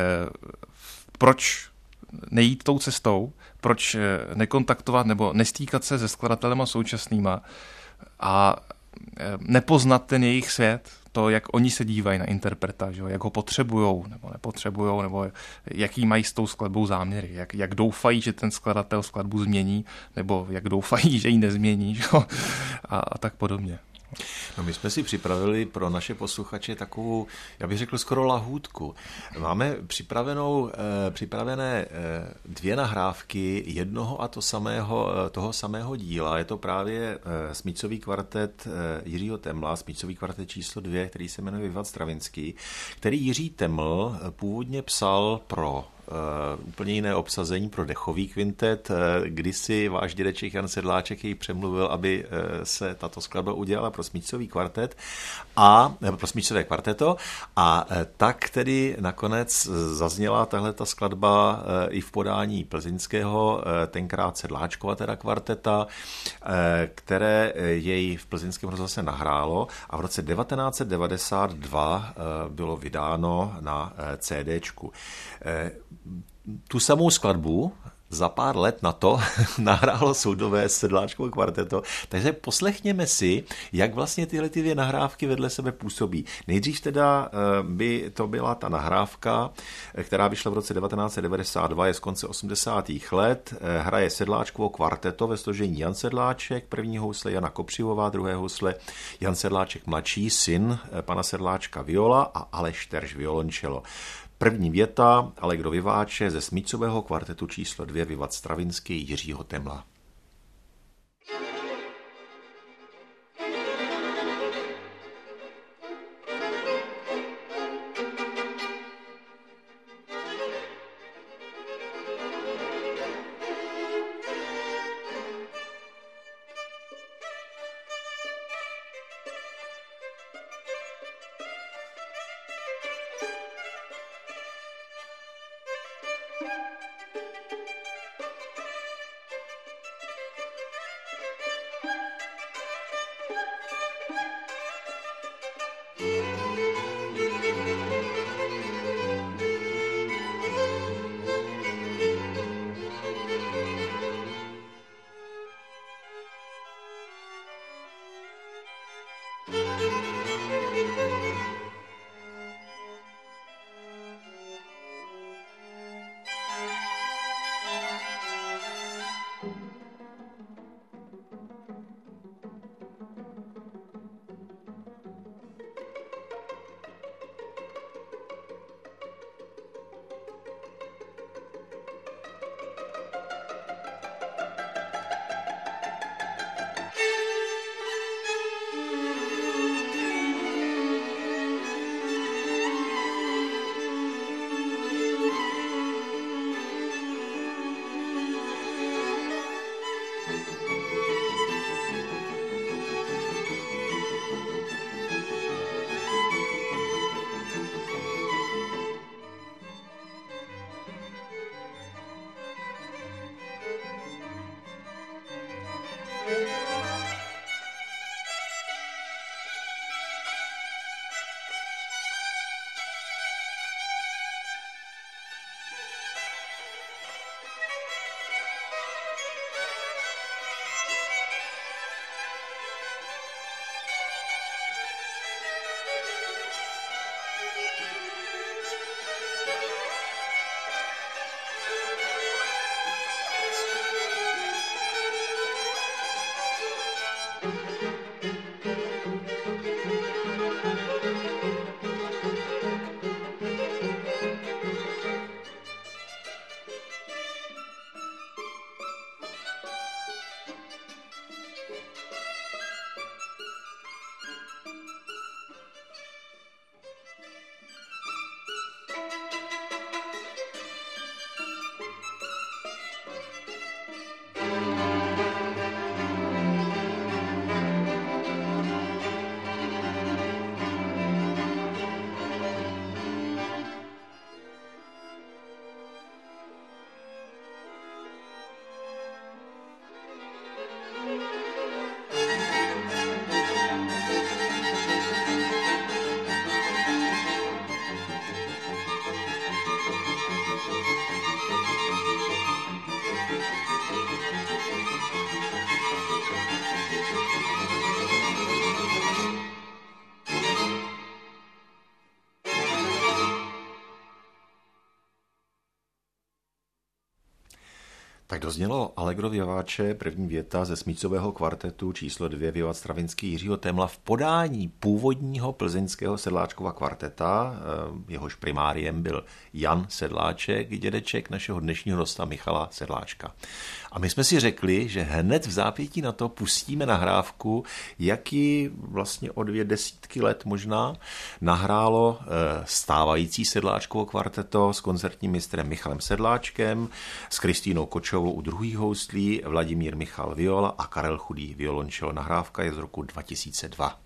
proč nejít tou cestou, proč nekontaktovat nebo nestýkat se se skladatelema současnýma a nepoznat ten jejich svět, to, jak oni se dívají na interpreta, že jo? Jak ho potřebujou nebo nepotřebujou, nebo jaký mají s tou skladbou záměry, jak, jak doufají, že ten skladatel skladbu změní, nebo jak doufají, že ji nezmění, že jo? A, a tak podobně. No my jsme si připravili pro naše posluchače takovou, já bych řekl skoro lahůdku. Máme připravenou, eh, připravené eh, dvě nahrávky jednoho a to samého, eh, toho samého díla. Je to právě eh, smícový kvartet eh, Jiřího Temla, smícový kvartet číslo dvě, který se jmenuje Vivat Stravinský, který Jiří Teml původně psal pro Uh, úplně jiné obsazení pro dechový kvintet. Uh, kdysi váš dědeček Jan Sedláček jej přemluvil, aby uh, se tato skladba udělala pro smícový kvartet a pro smícové kvarteto a uh, tak tedy nakonec zazněla tahleta skladba uh, i v podání plzeňského, uh, tenkrát Sedláčkova teda kvarteta, uh, které jej v plzeňském rozhlase nahrálo a v roce devatenáct set devadesát dva uh, bylo vydáno na uh, CDčku. Uh, Tu samou skladbu za pár let na to nahrálo soudové Sedláčkovo kvarteto. Takže poslechněme si, jak vlastně tyhle ty dvě nahrávky vedle sebe působí. Nejdřív teda by to byla ta nahrávka, která vyšla v roce devatenáct set devadesát dva, je z konce osmdesátých let. Hraje Sedláčkovo kvarteto ve složení Jan Sedláček, první housle Jana Kopřivová, druhé housle Jan Sedláček mladší, syn pana Sedláčka viola a Aleš Terš violončelo. První věta Allegro vivace ze smícového kvartetu číslo dvě Vivat Stravinský Jiřího Temla. Tak doznělo Allegro vivace, první věta ze Smícového kvartetu číslo dvě Vivat Stravinský Jiřího Temla v podání původního plzeňského Sedláčkova kvarteta, jehož primáriem byl Jan Sedláček, dědeček našeho dnešního hosta Michala Sedláčka. A my jsme si řekli, že hned v zápětí na to pustíme nahrávku, jaký vlastně o dvě desítky let možná nahrálo stávající Sedláčkovo kvarteto s koncertním mistrem Michalem Sedláčkem, s Kristýnou Kočovou u druhých houslí, Vladimír Michal viola a Karel Chudý violončelo. Nahrávka je z roku dva tisíce dva.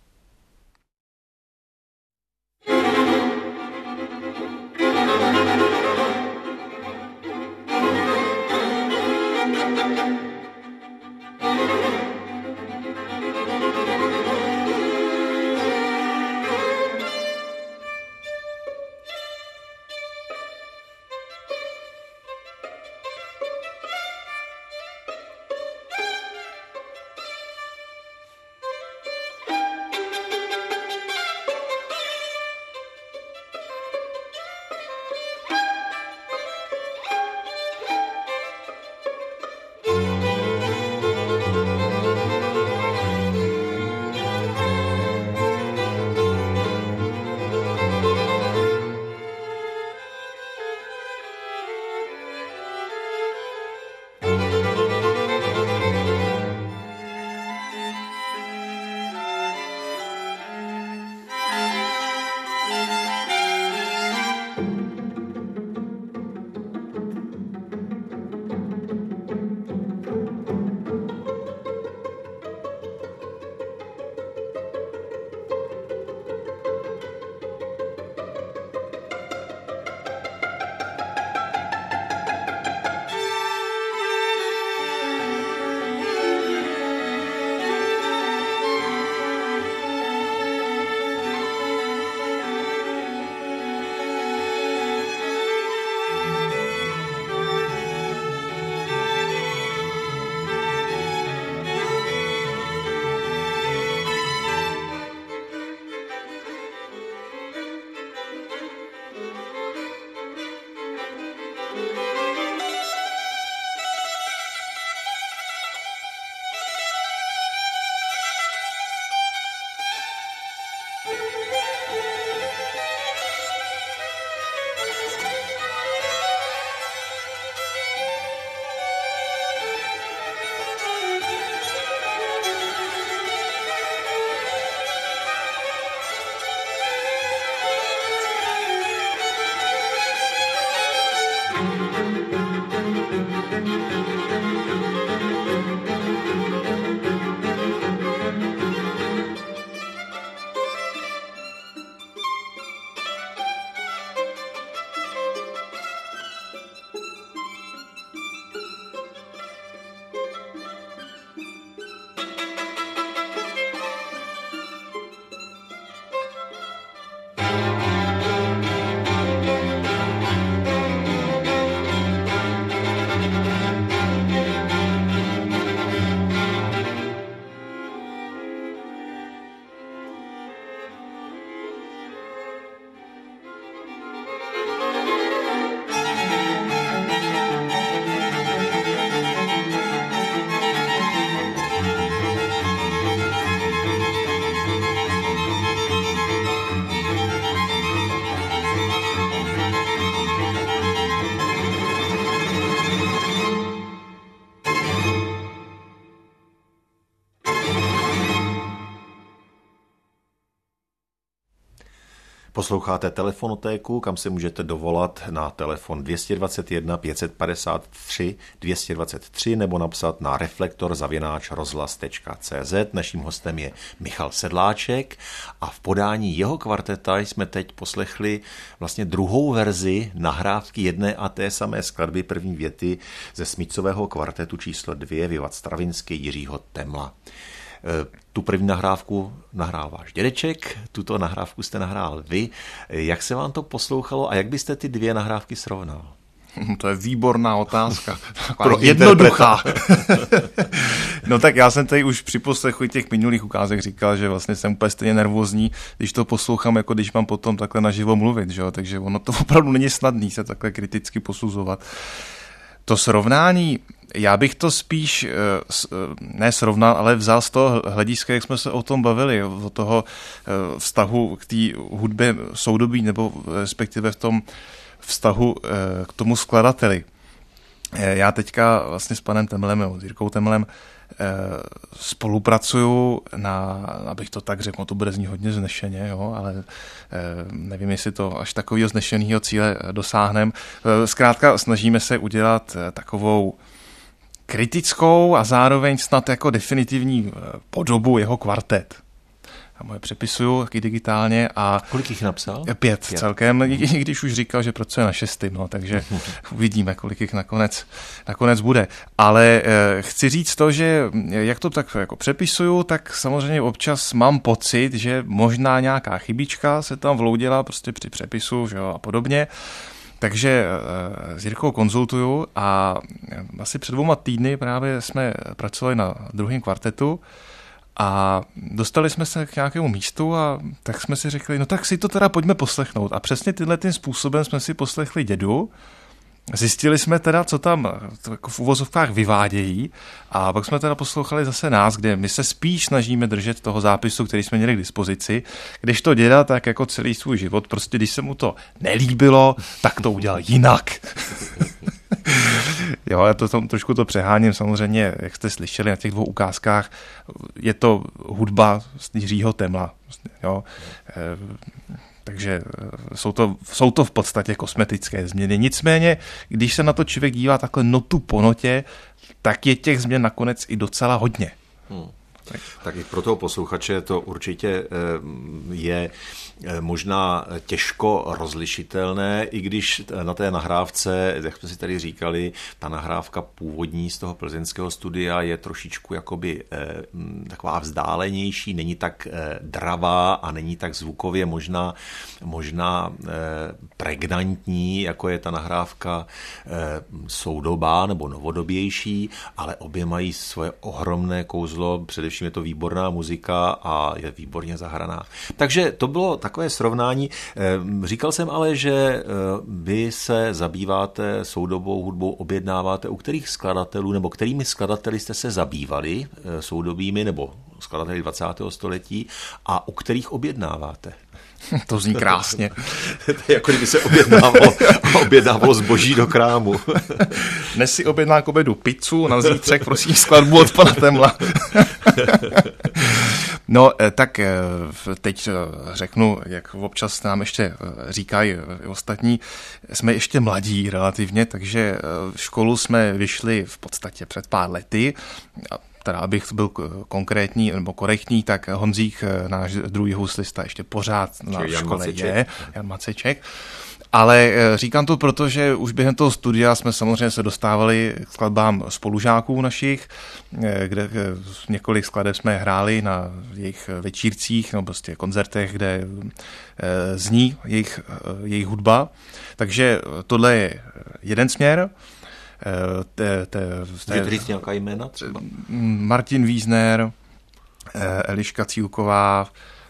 Posloucháte Telefonotéku, kam se můžete dovolat na telefon dvě stě dvacet jedna pět set padesát tři dvě stě dvacet tři nebo napsat na reflektor zavináč rozhlas tečka cé zet. Naším hostem je Michal Sedláček a v podání jeho kvarteta jsme teď poslechli vlastně druhou verzi nahrávky jedné a té samé skladby první věty ze Smícového kvartetu číslo dvě Vivat Stravinský Jiřího Temla. Tu první nahrávku nahrál váš dědeček, tuto nahrávku jste nahrál vy. Jak se vám to poslouchalo a jak byste ty dvě nahrávky srovnal? To je výborná otázka. Pro jednoduchá. No tak já jsem tady už při poslechu těch minulých ukázek říkal, že vlastně jsem úplně stejně nervózní, když to poslouchám, jako když mám potom takhle naživo mluvit, že jo? Takže ono to opravdu není snadný se takhle kriticky posuzovat. To srovnání, já bych to spíš ne srovnal, ale vzal z toho hlediska, jak jsme se o tom bavili, o toho vztahu k té hudbě soudobí, nebo respektive v tom vztahu k tomu skladateli. Já teďka vlastně s panem Temlem, nebo s Jirkou Temlem, spolupracuju na, abych to tak řekl, to bude znít hodně znešeně, jo, ale nevím, jestli to až takového znešeného cíle dosáhneme. Zkrátka snažíme se udělat takovou kritickou a zároveň snad jako definitivní podobu jeho kvartet. Já mu je přepisuju taky digitálně a... Kolik jich napsal? Pět, pět. celkem, i když už říkal, že pracuje na šestým, no, takže uvidíme, kolik jich nakonec, nakonec bude. Ale eh, chci říct to, že jak to tak jako přepisuju, tak samozřejmě občas mám pocit, že možná nějaká chybička se tam vloudila prostě při přepisu, že jo, a podobně. Takže eh, s Jirkou konzultuju a asi před dvouma týdny právě jsme pracovali na druhém kvartetu. A dostali jsme se k nějakému místu a tak jsme si řekli, no tak si to teda pojďme poslechnout. A přesně tímhle tím způsobem jsme si poslechli dědu, zjistili jsme teda, co tam jako v uvozovkách vyvádějí a pak jsme teda poslouchali zase nás, kde my se spíš snažíme držet toho zápisu, který jsme měli k dispozici, když to děda tak jako celý svůj život, prostě když se mu to nelíbilo, tak to udělal jinak. Jo, já to tam trošku to přeháním, samozřejmě, jak jste slyšeli na těch dvou ukázkách, je to hudba z Jiřího Temla, jo, e, takže jsou to, jsou to v podstatě kosmetické změny. Nicméně, když se na to člověk dívá takhle notu po notě, tak je těch změn nakonec i docela hodně. Hmm. Tak. tak i pro toho posluchače to určitě je možná těžko rozlišitelné, i když na té nahrávce, jak jsme si tady říkali, ta nahrávka původní z toho plzeňského studia je trošičku jakoby eh, taková vzdálenější, není tak eh, dravá a není tak zvukově možná, možná eh, pregnantní, jako je ta nahrávka eh, soudobá nebo novodobější, ale obě mají svoje ohromné kouzlo, především je to výborná muzika a je výborně zahraná. Takže to bylo takové srovnání. Říkal jsem ale, že vy se zabýváte soudobou hudbou, objednáváte u kterých skladatelů, nebo kterými skladateli jste se zabývali soudobými, nebo skladateli dvacátého století a u kterých objednáváte? To zní krásně. To je jako kdyby se objednávalo, objednávalo zboží do krámu. Dnes si objedná k obědu pizzu, na zítřek prosím skladbu od pana Temla. No, tak teď řeknu, jak občas nám ještě říkají ostatní, jsme ještě mladí relativně, takže školu jsme vyšli v podstatě před pár lety. Teda abych byl konkrétní nebo korektní, tak Honzík, náš druhý huslista, ještě pořád na Jan škole Maceček. je, Jan Maceček. Ale říkám to proto, že už během toho studia jsme samozřejmě se dostávali k skladbám spolužáků našich, kde několik skladeb jsme hráli na jejich večírcích nebo prostě koncertech, kde zní jejich, jejich hudba. Takže tohle je jeden směr. Te, te, te, Můžete říct nějaká jména třeba? Martin Wiesner, Eliška Cílková,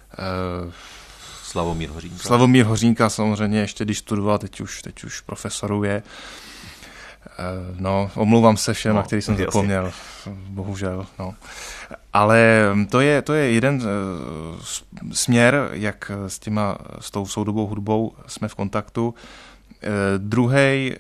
Slavomír Hořínka. Slavomír Hořínka samozřejmě ještě když studoval, teď už, teď už profesoruje. No, omlouvám se všem, no, na který jsem jasně. zapomněl, bohužel. No. Ale to je, to je jeden směr, jak s, těma, s tou soudobou hudbou jsme v kontaktu. Druhý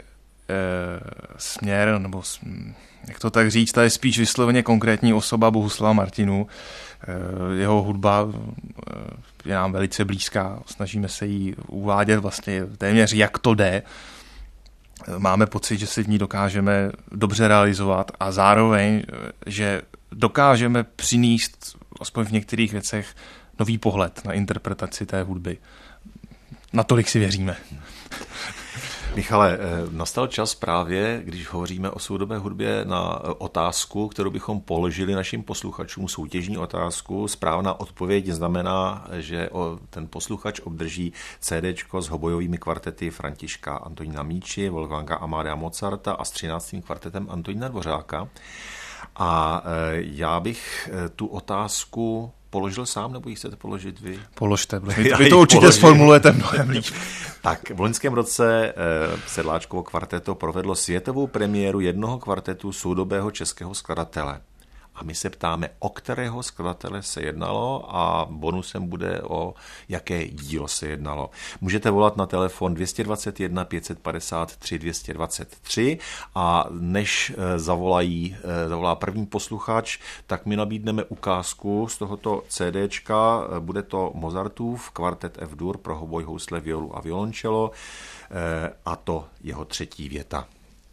směr, nebo jak to tak říct, to je spíš vysloveně konkrétní osoba Bohuslava Martinů. Jeho hudba je nám velice blízká, snažíme se jí uvádět vlastně téměř jak to jde. Máme pocit, že si v ní dokážeme dobře realizovat a zároveň, že dokážeme přinést aspoň v některých věcech nový pohled na interpretaci té hudby. Natolik si věříme. Michale, nastal čas právě, když hovoříme o soudobé hudbě, na otázku, kterou bychom položili našim posluchačům, soutěžní otázku. Správná odpověď znamená, že ten posluchač obdrží CDčko s hobojovými kvartety Františka Antonína Míči, Wolfganga Amadea Mozarta a s třináctým kvartetem Antonína Dvořáka. A já bych tu otázku položil sám, nebo ji chcete položit vy? Položte, vy, vy to určitě položím. Sformulujete mnohem líp. Tak v loňském roce eh, Sedláčkovo kvarteto provedlo světovou premiéru jednoho kvartetu soudobého českého skladatele. A my se ptáme, o kterého skladatele se jednalo a bonusem bude, o jaké dílo se jednalo. Můžete volat na telefon dvě stě dvacet jedna pět set padesát tři dvě stě dvacet tři a než zavolají, zavolá první posluchač, tak my nabídneme ukázku z tohoto CDčka. Bude to Mozartův kvartet F-dur pro hoboj, housle, violu a violončelo a to jeho třetí věta.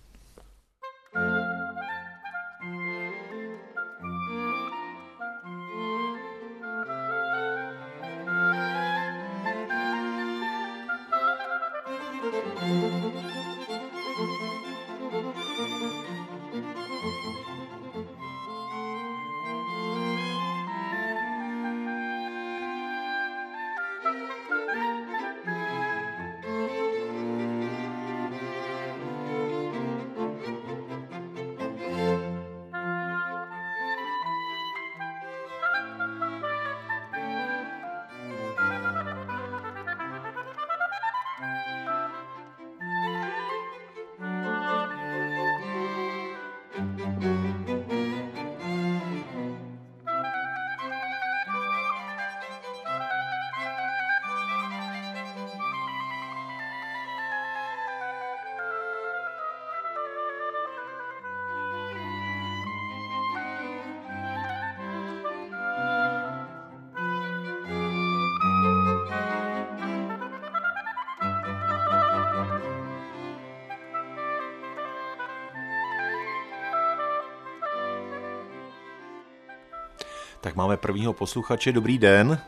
Tak máme prvního posluchače. Dobrý den.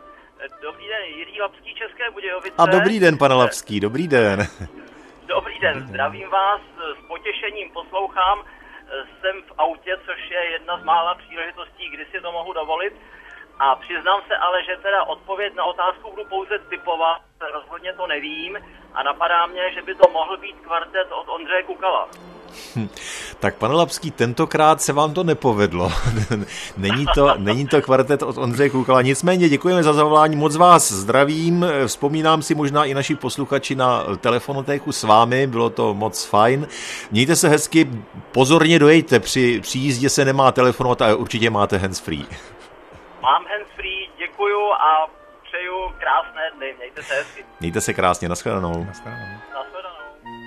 Dobrý den, Jiří Lapský, České Budějovice. A dobrý den, pane Lapský, dobrý den. Dobrý den, zdravím vás, s potěšením poslouchám. Jsem v autě, což je jedna z mála příležitostí, kdy si to mohu dovolit. A přiznám se ale, že teda odpověď na otázku budu pouze typovat, rozhodně to nevím. A napadá mě, že by to mohl být kvartet od Ondřeje Kukala. Hm. Tak pane Lapský, tentokrát se vám to nepovedlo. není, to, není to kvartet od Ondřeje Kukala. Nicméně děkujeme za zavolání, moc vás zdravím. Vzpomínám si možná i naši posluchači na telefonotéku s vámi, bylo to moc fajn. Mějte se hezky, pozorně dojejte, při příjízdě se nemá telefonovat a určitě máte handsfree. Mám handsfree, děkuju a přeju krásné dny, mějte se hezky. Mějte se krásně, nashledanou. Nashledanou. Nashledanou.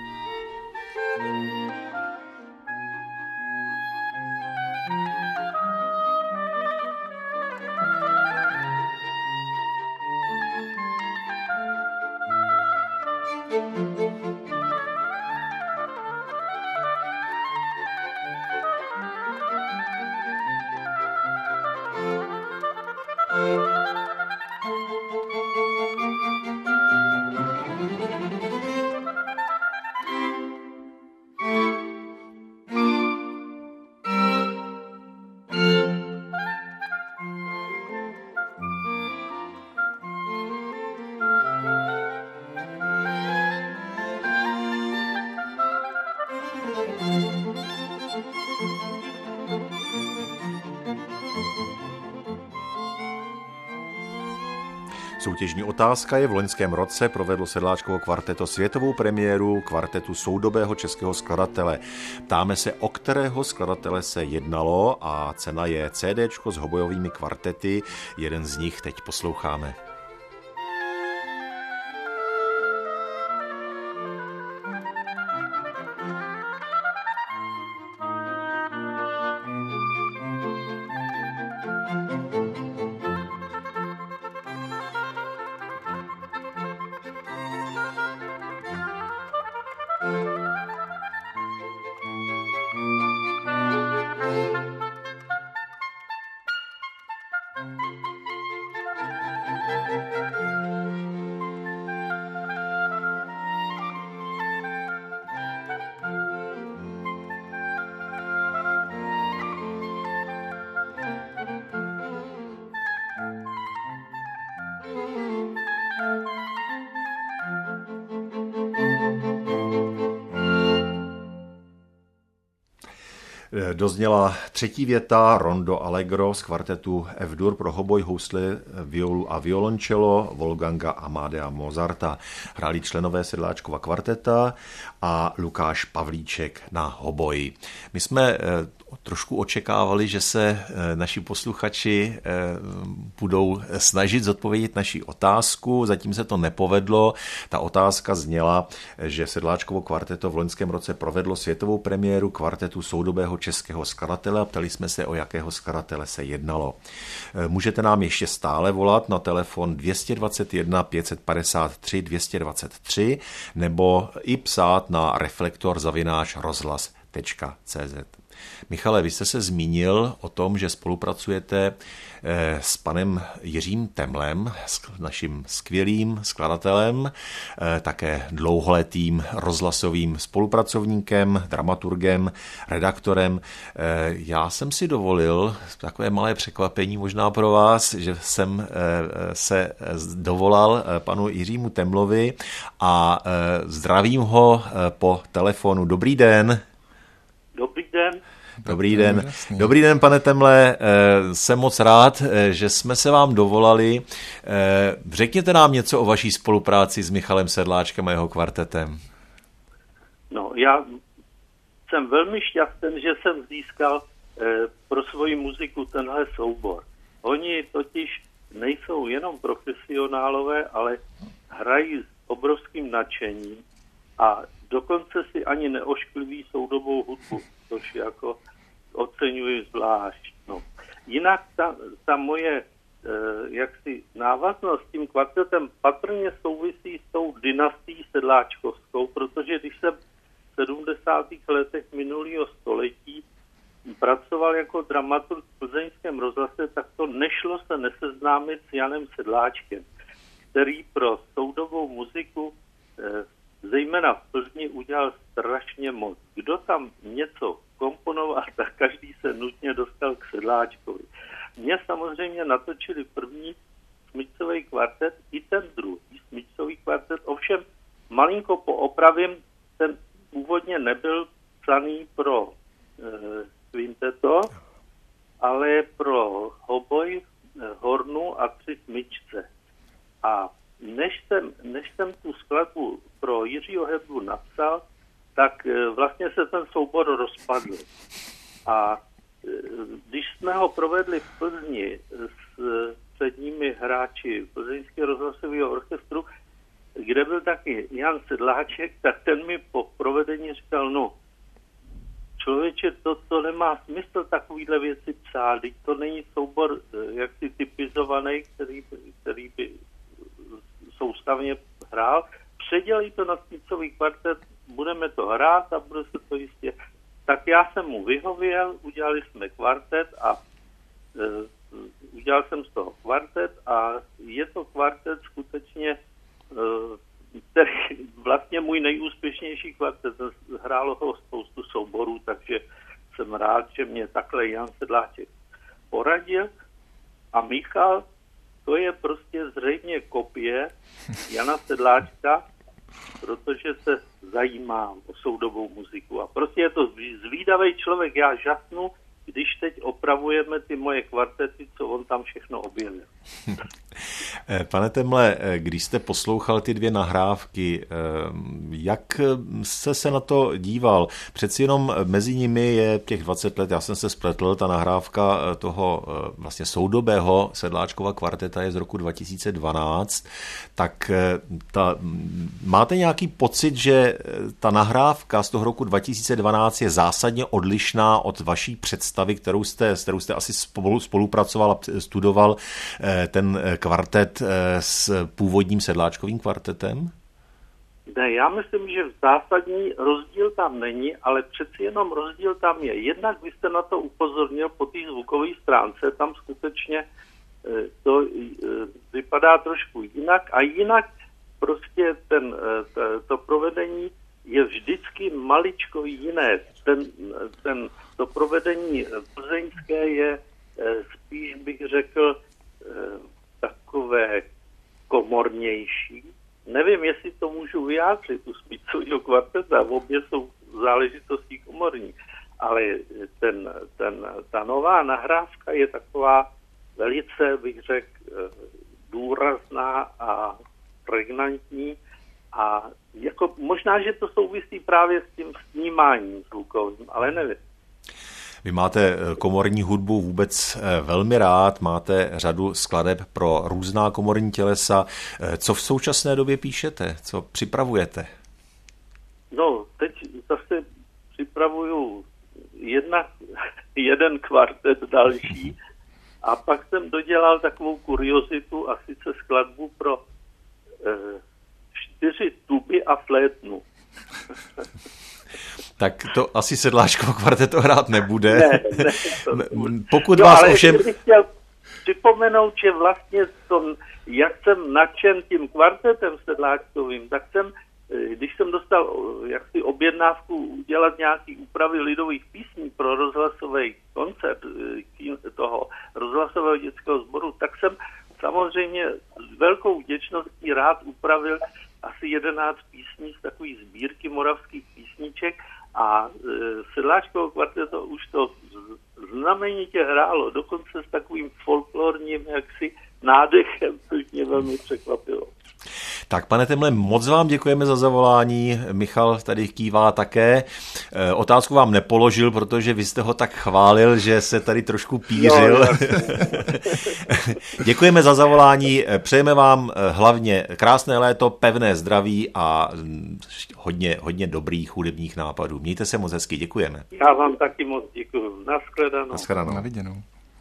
Soutěžní otázka je: v loňském roce provedlo Sedláčkovo kvarteto světovou premiéru kvartetu soudobého českého skladatele. Ptáme se, o kterého skladatele se jednalo a cena je CDčko s hobojovými kvartety. Jeden z nich teď posloucháme. Dozněla třetí věta Rondo Allegro z kvartetu F-dur pro hoboj, housle, violu a violoncello Wolfganga Amadea Mozarta. Hráli členové Sedláčkova kvarteta a Lukáš Pavlíček na hoboj. My jsme trošku očekávali, že se naši posluchači budou snažit zodpovědět naši otázku. Zatím se to nepovedlo. Ta otázka zněla, že Sedláčkovo kvarteto v loňském roce provedlo světovou premiéru kvartetu soudobého českého skladatele a ptali jsme se, o jakého skladatele se jednalo. Můžete nám ještě stále volat na telefon dvě stě dvacet jedna pět set padesát tři dvě stě dvacet tři nebo i psát na reflektor zavináč rozhlas tečka cé zet. Michale, vy jste se zmínil o tom, že spolupracujete s panem Jiřím Temlem, s naším skvělým skladatelem, také dlouholetým rozhlasovým spolupracovníkem, dramaturgem, redaktorem. Já jsem si dovolil takové malé překvapení možná pro vás, že jsem se dovolal panu Jiřímu Temlovi a zdravím ho po telefonu. Dobrý den. Dobrý den. Dobrý den. Dobrý den, pane Temle. Jsem moc rád, že jsme se vám dovolali. Řekněte nám něco o vaší spolupráci s Michalem Sedláčkem a jeho kvartetem. No, já jsem velmi šťastný, že jsem získal pro svoji muziku tenhle soubor. Oni totiž nejsou jenom profesionálové, ale hrají s obrovským nadšením a dokonce si ani neoškliví soudobou hudbu, což jako oceňuji zvlášť. No. Jinak ta, ta moje e, jaksi návaznost s tím kvartetem patrně souvisí s tou dynastií sedláčkovskou, protože když jsem v sedmdesátých letech minulého století pracoval jako dramaturg v plzeňském rozhlase, tak to nešlo se neseznámit s Janem Sedláčkem, který pro soudobou muziku e, zejména v Plzni udělal strašně moc. Kdo tam něco komponoval, tak každý se nutně dostal k Sedláčkovi. Mě samozřejmě natočili první Smyčcový kvartet i ten druhý Smyčcový kvartet. Ovšem malinko poopravím, ten původně nebyl psaný pro e, kvinteto, ale pro hoboj, e, hornu a tři smyčce. A Než jsem, než jsem tu skladbu pro Jiřího Heblu napsal, tak vlastně se ten soubor rozpadl. A když jsme ho provedli v Plzni s předními hráči Plzeňského rozhlasového orchestru, kde byl taky Jan Sedláček, tak ten mi po provedení říkal, no, člověče, to, to nemá smysl takovýhle věci psát, to není soubor jaksi typizovaný, který, který by soustavně hrál. Předělej to na Smyčcový kvartet, budeme to hrát a bude se to jistě. Tak já jsem mu vyhověl, udělali jsme kvartet a e, udělal jsem z toho kvartet a je to kvartet skutečně, e, který vlastně můj nejúspěšnější kvartet. Hrálo ho spoustu souborů, takže jsem rád, že mě takhle Jan Sedláček poradil a Michal, to je prostě zřejmě kopie Jana Sedláčka, protože se zajímám o soudobou muziku. A prostě je to zvídavý člověk. Já žasnu, když teď opravujeme ty moje kvartety, co on tam všechno objevil. Pane Temle, když jste poslouchal ty dvě nahrávky, jak jste se na to díval? Přeci jenom mezi nimi je těch dvacet let, já jsem se spletl, ta nahrávka toho vlastně soudobého Sedláčkova kvarteta je z roku dva tisíce dvanáct, tak ta, máte nějaký pocit, že ta nahrávka z toho roku dva tisíce dvanáct je zásadně odlišná od vaší představy, kterou jste, s kterou jste asi spolu, spolupracoval a studoval ten kvartet s původním Sedláčkovým kvartetem? Ne, já myslím, že zásadní rozdíl tam není, ale přeci jenom rozdíl tam je. Jednak vy jste na to upozornil po té zvukové stránce, tam skutečně to vypadá trošku jinak a jinak prostě ten, to provedení je vždycky maličko jiné. Ten, ten, to provedení plzeňské je spíš, bych řekl, takové komornější. Nevím, jestli to můžu vyjádřit u Smyčcového kvarteta, obě jsou záležitosti komorní. ale ten, ten, ta nová nahrávka je taková velice, bych řekl, důrazná a pregnantní a jako možná, že to souvisí právě s tím snímáním zvukovým, ale nevím. Vy máte komorní hudbu vůbec velmi rád, máte řadu skladeb pro různá komorní tělesa. Co v současné době píšete? Co připravujete? No, teď zase připravuju jedna, jeden kvartet další a pak jsem dodělal takovou kuriozitu a sice skladbu pro eh, čtyři tuby a flétnu. Tak to asi Sedláčkovo kvarteto hrát nebude. Ne, ne, to Pokud no, vás ale ovšem... bych chtěl připomenout, že vlastně to, jak jsem nadšen tím kvartetem sedláčkovým, tak jsem, když jsem dostal jaksi objednávku udělat nějaký úpravy lidových písní pro rozhlasový koncert toho rozhlasového dětského sboru, tak jsem samozřejmě s velkou vděčností rád upravil asi jedenáct písní z takové sbírky moravských písniček a e, Sedláčkovo kvarteto už to znamenitě hrálo, dokonce s takovým folklorním jaksi nádechem, což mě velmi překvapilo. Tak, pane Temle, moc vám děkujeme za zavolání. Michal tady kývá také. E, otázku vám nepoložil, protože vy jste ho tak chválil, že se tady trošku pířil. No, Děkujeme za zavolání. Přejeme vám hlavně krásné léto, pevné zdraví a hodně, hodně dobrých hudebních nápadů. Mějte se moc hezky, děkujeme. Já vám taky moc děkuju. Naschledanou. Naschledanou. Na viděnou.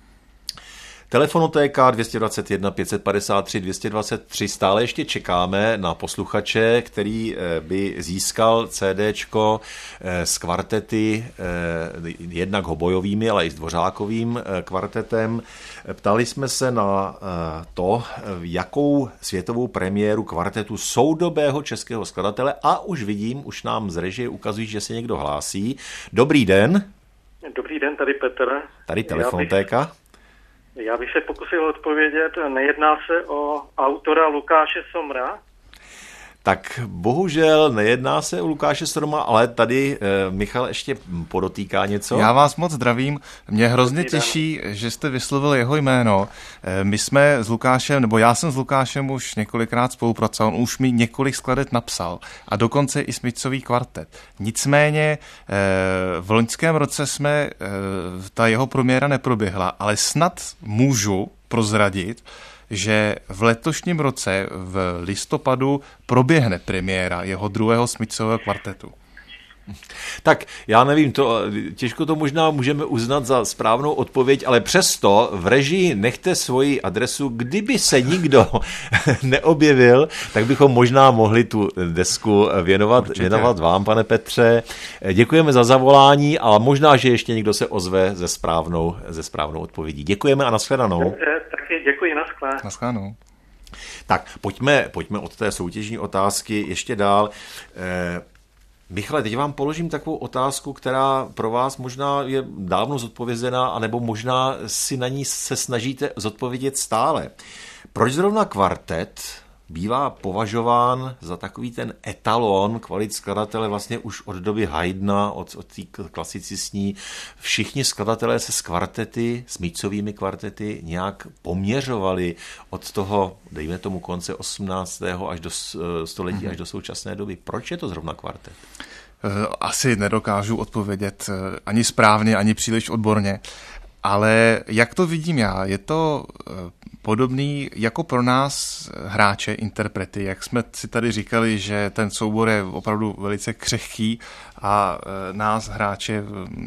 Telefonotéka dvě stě dvacet jedna pět set padesát tři dvě stě dvacet tři. Stále ještě čekáme na posluchače, který by získal CDčko s kvartety, jednak hobojovými, ale i s dvořákovým kvartetem. Ptali jsme se na to, jakou světovou premiéru kvartetu soudobého českého skladatele, a už vidím, už nám z režie ukazují, že se někdo hlásí. Dobrý den. Dobrý den, tady Petr. Tady Telefonotéka. Já bych se pokusil odpovědět, nejedná se o autora Lukáše Somra? Tak bohužel nejedná se o Lukáše Somra, ale tady e, Michal ještě podotýká něco. Já vás moc zdravím. Mě hrozně těší, že jste vyslovil jeho jméno. My jsme s Lukášem, nebo já jsem s Lukášem už několikrát spolupracoval, on už mi několik skladeb napsal a dokonce i smyčcový kvartet. Nicméně v loňském roce jsme, ta jeho premiéra neproběhla, ale snad můžu prozradit, že v letošním roce v listopadu proběhne premiéra jeho druhého smyčcového kvartetu. Tak já nevím, to, těžko to možná můžeme uznat za správnou odpověď, ale přesto v režii nechte svoji adresu, kdyby se nikdo neobjevil, tak bychom možná mohli tu desku věnovat, věnovat vám, pane Petře. Děkujeme za zavolání a možná, že ještě někdo se ozve ze správnou, ze správnou odpovědí. Děkujeme a nashledanou. Taky děkuji, naschle. Naschledanou. Tak, pojďme, pojďme od té soutěžní otázky ještě dál. Eh, Michale, teď vám položím takovou otázku, která pro vás možná je dávno zodpovězená, anebo možná si na ní se snažíte zodpovědět stále. Proč zrovna kvartet bývá považován za takový ten etalon kvalit skladatele vlastně už od doby Haydna, od, od té klasicistní? Všichni skladatelé se s kvartety, s smyčcovými kvartety nějak poměřovali od toho, dejme tomu konce osmnáctého až do století, až do současné doby. Proč je to zrovna kvartet? Asi nedokážu odpovědět ani správně, ani příliš odborně, ale jak to vidím já, je to podobný jako pro nás hráče, interprety, jak jsme si tady říkali, že ten soubor je opravdu velice křehký a nás hráče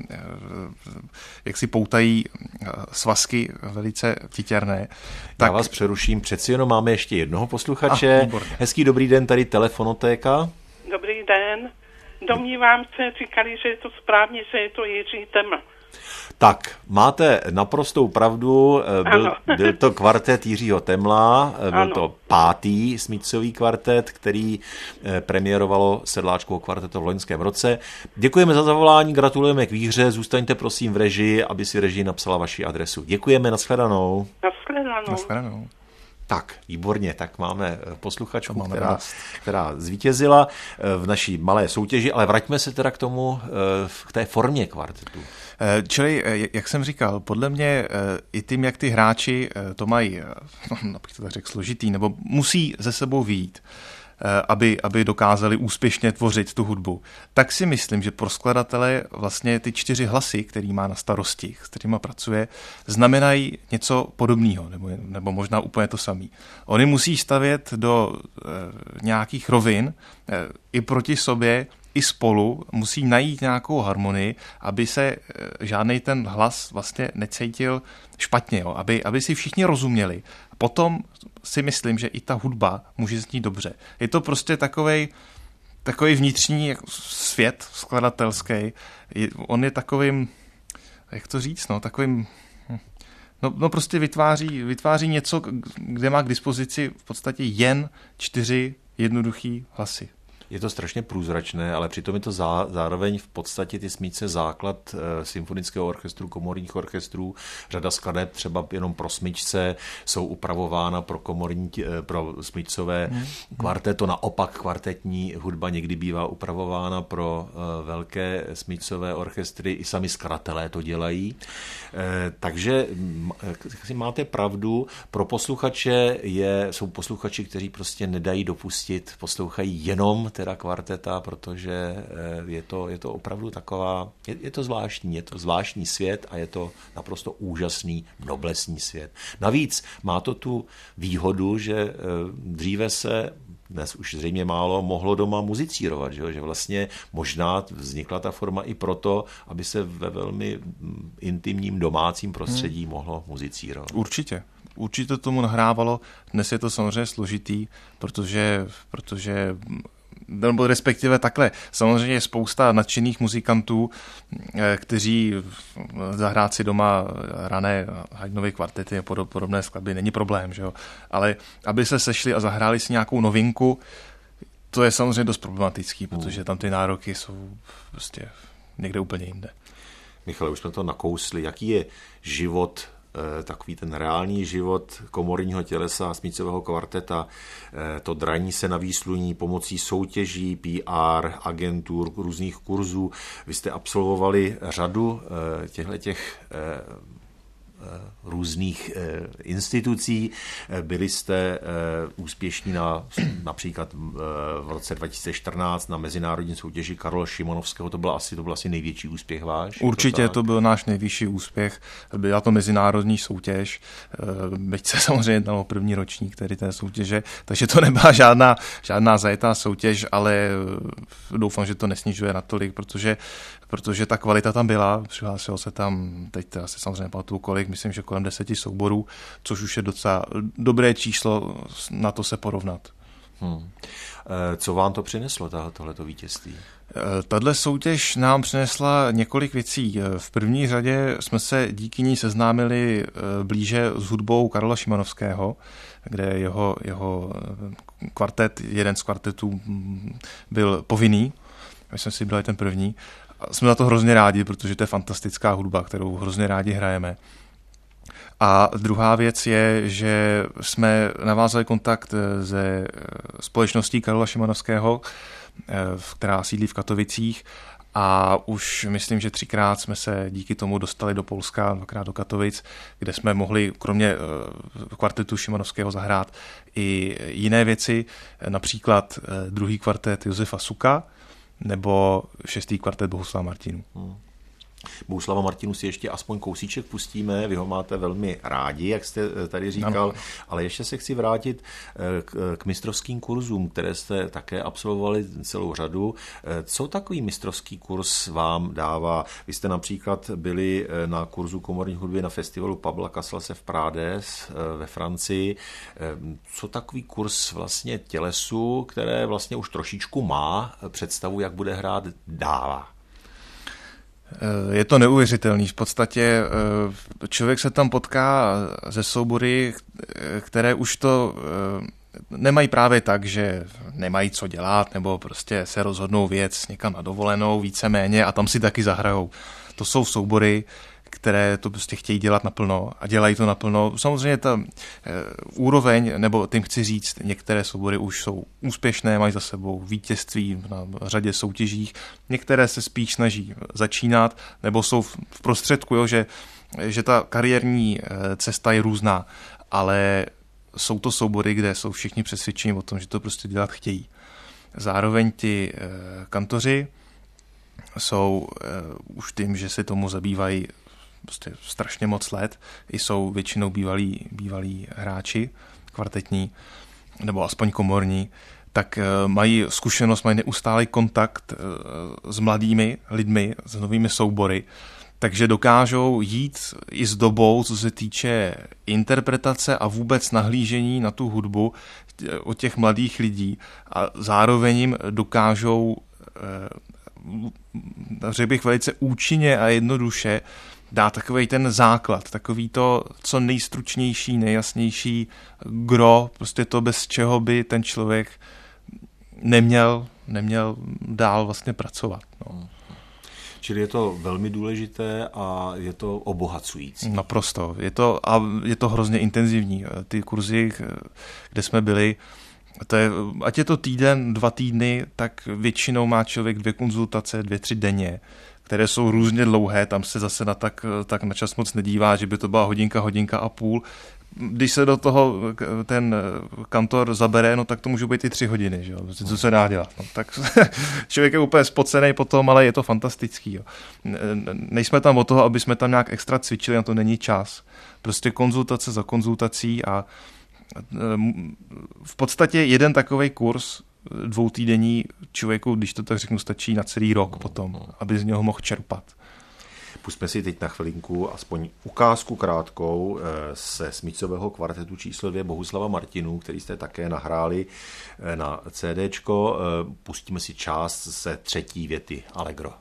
jak si poutají svazky velice titěrné. Tak... Já vás přeruším, přeci jenom máme ještě jednoho posluchače. Ah, Hezký dobrý den, tady Telefonotéka. Dobrý den. Domnívám se, říkali, že je to správně, že je to Jiří Teml. Tak, máte naprostou pravdu, byl, byl to kvartet Jiřího Temla, byl ano. to pátý smyčcový kvartet, který premiérovalo Sedláčkovo kvarteto v loňském roce. Děkujeme za zavolání, gratulujeme k výhře, zůstaňte prosím v režii, aby si režii napsala vaši adresu. Děkujeme, nashledanou. Nashledanou. Nashledanou. Tak, výborně, tak máme posluchačku, máme která, která zvítězila v naší malé soutěži, ale vraťme se teda k tomu, k té formě kvartetu. Čili, jak jsem říkal, podle mě i tím, jak ty hráči to mají, no, abych to tak řekl, složitý, nebo musí ze sebou vyjít, aby, aby dokázali úspěšně tvořit tu hudbu, tak si myslím, že pro skladatele vlastně ty čtyři hlasy, který má na starosti, s kterýma pracuje, znamenají něco podobného, nebo, nebo možná úplně to samé. Oni musí stavět do e, nějakých rovin e, i proti sobě, i spolu, musí najít nějakou harmonii, aby se e, žádnej ten hlas vlastně necítil špatně, jo? Aby, aby si všichni rozuměli. Potom si myslím, že i ta hudba může znít dobře. Je to prostě takovej, takový vnitřní svět skladatelský. On je takovým, jak to říct, no, takovým, no, no prostě vytváří, vytváří něco, kde má k dispozici v podstatě jen čtyři jednoduchý hlasy. Je to strašně průzračné, ale přitom je to zá, zároveň v podstatě ty smyčce základ e, symfonického orchestru, komorních orchestrů. Řada skladeb třeba jenom pro smyčce jsou upravována pro komorní, e, pro smyčcové hmm. kvarteto. Naopak kvartetní hudba někdy bývá upravována pro e, velké smyčcové orchestry. I sami skladatelé to dělají. E, takže m, máte pravdu. Pro posluchače je, jsou posluchači, kteří prostě nedají dopustit, poslouchají jenom teda kvarteta, protože je to, je to opravdu taková, je, je to zvláštní, je to zvláštní svět a je to naprosto úžasný, noblesní svět. Navíc má to tu výhodu, že dříve se, dnes už zřejmě málo, mohlo doma muzicírovat, že, že vlastně možná vznikla ta forma i proto, aby se ve velmi intimním domácím prostředí hmm. mohlo muzicírovat. Určitě. Určitě tomu nahrávalo. Dnes je to samozřejmě složitý, protože, protože nebo respektive takhle. Samozřejmě je spousta nadšených muzikantů, kteří zahrát si doma rané Haydnovy kvartety a podobné skladby není problém, že jo? Ale aby se sešli a zahráli si nějakou novinku, to je samozřejmě dost problematický, protože tam ty nároky jsou prostě někde úplně jinde. Michale, už jsme to nakousli. Jaký je život, takový ten reálný život komorního tělesa a smyčcového kvarteta, to draní se na výsluní pomocí soutěží, P R, agentur, různých kurzů. Vy jste absolvovali řadu těchto různých institucí. Byli jste úspěšní na, například v roce dva tisíce čtrnáct na mezinárodní soutěži Karola Šimanovského. To byl asi, to byl asi největší úspěch váš? Určitě to, to byl náš nejvyšší úspěch. Byla to mezinárodní soutěž. Byť se samozřejmě jednalo o první ročník tedy té soutěže, takže to nebyla žádná, žádná zajetá soutěž, ale doufám, že to nesnižuje natolik, protože, protože ta kvalita tam byla. Přihlásilo se tam, teď asi samozřejmě nepamatuju kolik, myslím, že kolem deseti souborů, což už je docela dobré číslo na to se porovnat. Hmm. Co vám to přineslo, tohleto vítězství? Tato soutěž nám přinesla několik věcí. V první řadě jsme se díky ní seznámili blíže s hudbou Karola Šimanovského, kde jeho, jeho kvartet, jeden z kvartetů byl povinný. My jsme si byli ten první. Jsme na to hrozně rádi, protože to je fantastická hudba, kterou hrozně rádi hrajeme. A druhá věc je, že jsme navázali kontakt se společností Karola Šimanovského, která sídlí v Katovicích, a už myslím, že třikrát jsme se díky tomu dostali do Polska, dvakrát do Katovic, kde jsme mohli kromě kvartetu Šimanovského zahrát i jiné věci, například druhý kvartet Josefa Suka nebo šestý kvartet Bohuslava Martinů. Hmm. Bohuslava Martinů si ještě aspoň kousíček pustíme, vy ho máte velmi rádi, jak jste tady říkal, ano. Ale ještě se chci vrátit k, k mistrovským kurzům, které jste také absolvovali celou řadu. Co takový mistrovský kurz vám dává? Vy jste například byli na kurzu komorní hudby na festivalu Pabla Caslase v Prades ve Francii. Co takový kurz vlastně tělesu, které vlastně už trošičku má představu, jak bude hrát, dává? Je to neuvěřitelný. V podstatě člověk se tam potká se soubory, které už to nemají právě tak, že nemají co dělat, nebo prostě se rozhodnou věc někam na dovolenou víceméně a tam si taky zahrajou. To jsou soubory, které to prostě chtějí dělat naplno a dělají to naplno. Samozřejmě ta e, úroveň, nebo tím chci říct, některé soubory už jsou úspěšné, mají za sebou vítězství na řadě soutěžích, některé se spíš snaží začínat, nebo jsou v, v prostředku, jo, že, že ta kariérní cesta je různá, ale jsou to soubory, kde jsou všichni přesvědčeni o tom, že to prostě dělat chtějí. Zároveň ti e, kantoři jsou uh, už tím, že se tomu zabývají prostě strašně moc let, i jsou většinou bývalí, bývalí hráči kvartetní, nebo aspoň komorní, tak uh, mají zkušenost, mají neustálý kontakt uh, s mladými lidmi, s novými soubory, takže dokážou jít i s dobou, co se týče interpretace a vůbec nahlížení na tu hudbu od těch mladých lidí a zároveň jim dokážou řekl bych velice účinně a jednoduše dá takovej ten základ, takový to, co nejstručnější, nejjasnější gro, prostě to, bez čeho by ten člověk neměl, neměl dál vlastně pracovat. No. Čili je to velmi důležité a je to obohacující. Naprosto. Je to, a je to hrozně intenzivní. Ty kurzy, kde jsme byli, to je, ať je to týden, dva týdny, tak většinou má člověk dvě konzultace, dvě, tři denně, které jsou různě dlouhé, tam se zase na tak, tak na čas moc nedívá, že by to byla hodinka, hodinka a půl. Když se do toho ten kantor zabere, no tak to můžou být i tři hodiny, že jo? Co se dá dělat. No, tak člověk je úplně spocený potom, ale je to fantastický. Jo. Nejsme tam o toho, aby jsme tam nějak extra cvičili, na to není čas. Prostě konzultace za konzultací a v podstatě jeden takovej kurz dvoutýdenní člověku, když to tak řeknu, stačí na celý rok potom, aby z něho mohl čerpat. Pusťme si teď na chvilinku aspoň ukázku krátkou se smyčcového kvartetu číslo dvě Bohuslava Martinů, který jste také nahráli na CDčko. Pustíme si část ze třetí věty Allegro.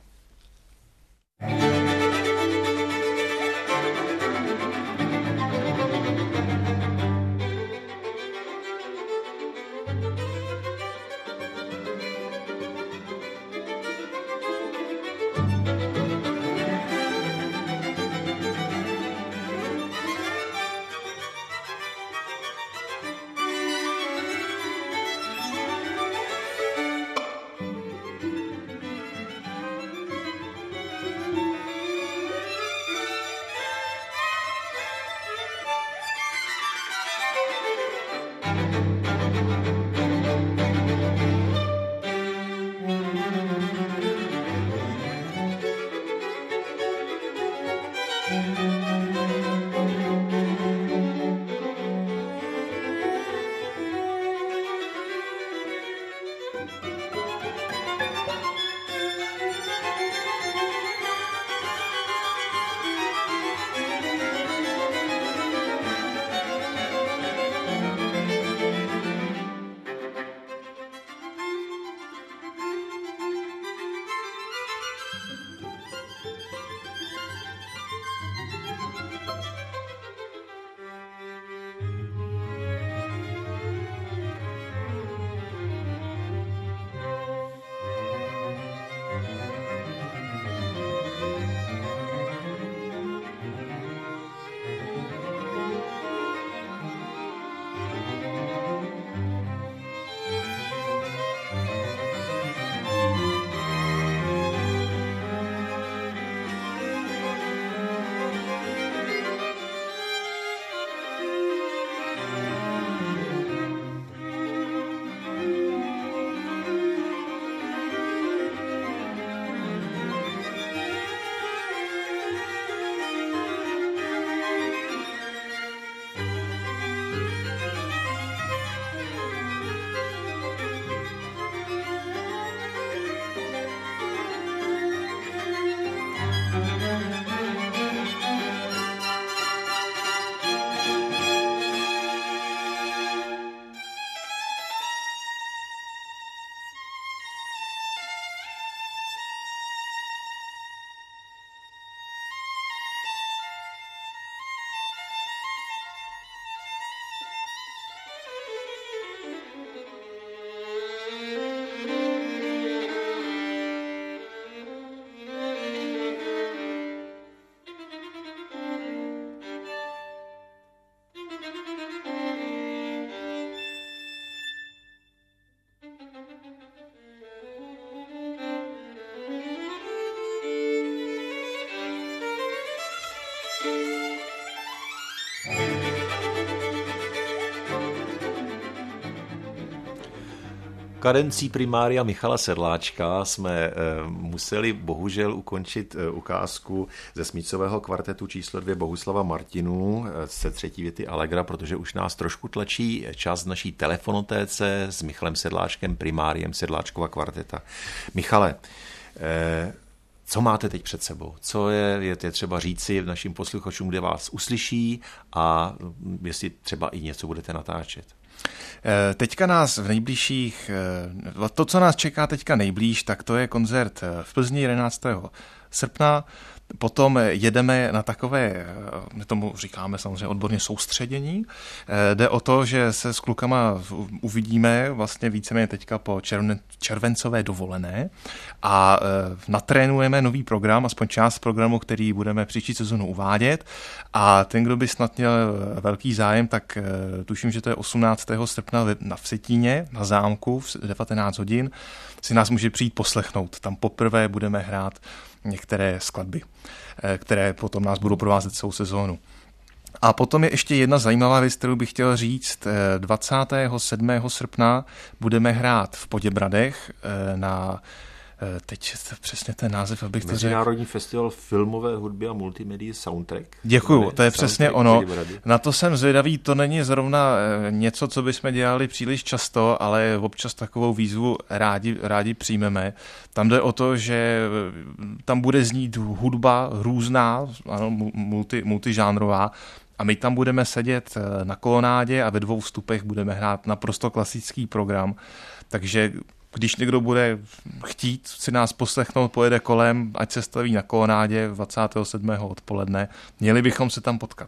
kadencí primária Michala Sedláčka jsme e, museli bohužel ukončit e, ukázku ze smícového kvartetu číslo dvě Bohuslava Martinů e, ze třetí věty Allegra, protože už nás trošku tlačí čas naší telefonotéce s Michalem Sedláčkem, primáriem Sedláčkova kvarteta. Michale, e, co máte teď před sebou? Co je, je, je třeba říci našim posluchačům, kde vás uslyší a jestli třeba i něco budete natáčet? Teďka nás v nejbližších, to, co nás čeká teďka nejblíž, tak to je koncert v Plzni jedenáctého srpna. Potom jedeme na takové, my tomu říkáme samozřejmě odborně soustředění. Jde o to, že se s klukama uvidíme vlastně víceméně teďka po červen, červencové dovolené a natrénujeme nový program, aspoň část programu, který budeme příští sezonu uvádět. A ten, kdo by snad měl velký zájem, tak tuším, že to je osmnáctého srpna na Vsetíně, na zámku v devatenáct hodin, si nás může přijít poslechnout. Tam poprvé budeme hrát některé skladby, které potom nás budou provázet celou sezónu. A potom je ještě jedna zajímavá věc, kterou bych chtěl říct. dvacátého sedmého srpna budeme hrát v Poděbradech na, teď přesně ten název, abych to řekl. Mezinárodní festival filmové hudby a multimedia Soundtrack. Děkuju, to je přesně ono. Na to jsem zvědavý, to není zrovna něco, co bychom dělali příliš často, ale občas takovou výzvu rádi, rádi přijmeme. Tam jde o to, že tam bude znít hudba různá, ano, multi, multižánrová, a my tam budeme sedět na kolonádě a ve dvou vstupech budeme hrát naprosto klasický program, takže když někdo bude chtít si nás poslechnout, pojede kolem, ať se staví na kolonádě dvacátého sedmého odpoledne, měli bychom se tam potkat.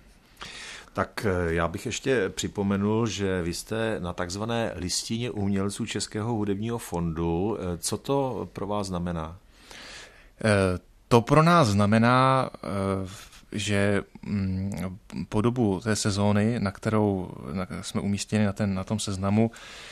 Tak já bych ještě připomenul, že vy jste na takzvané listině umělců Českého hudebního fondu. Co to pro vás znamená? To pro nás znamená, že po dobu té sezóny, na kterou jsme umístěni na, ten, na tom seznamu,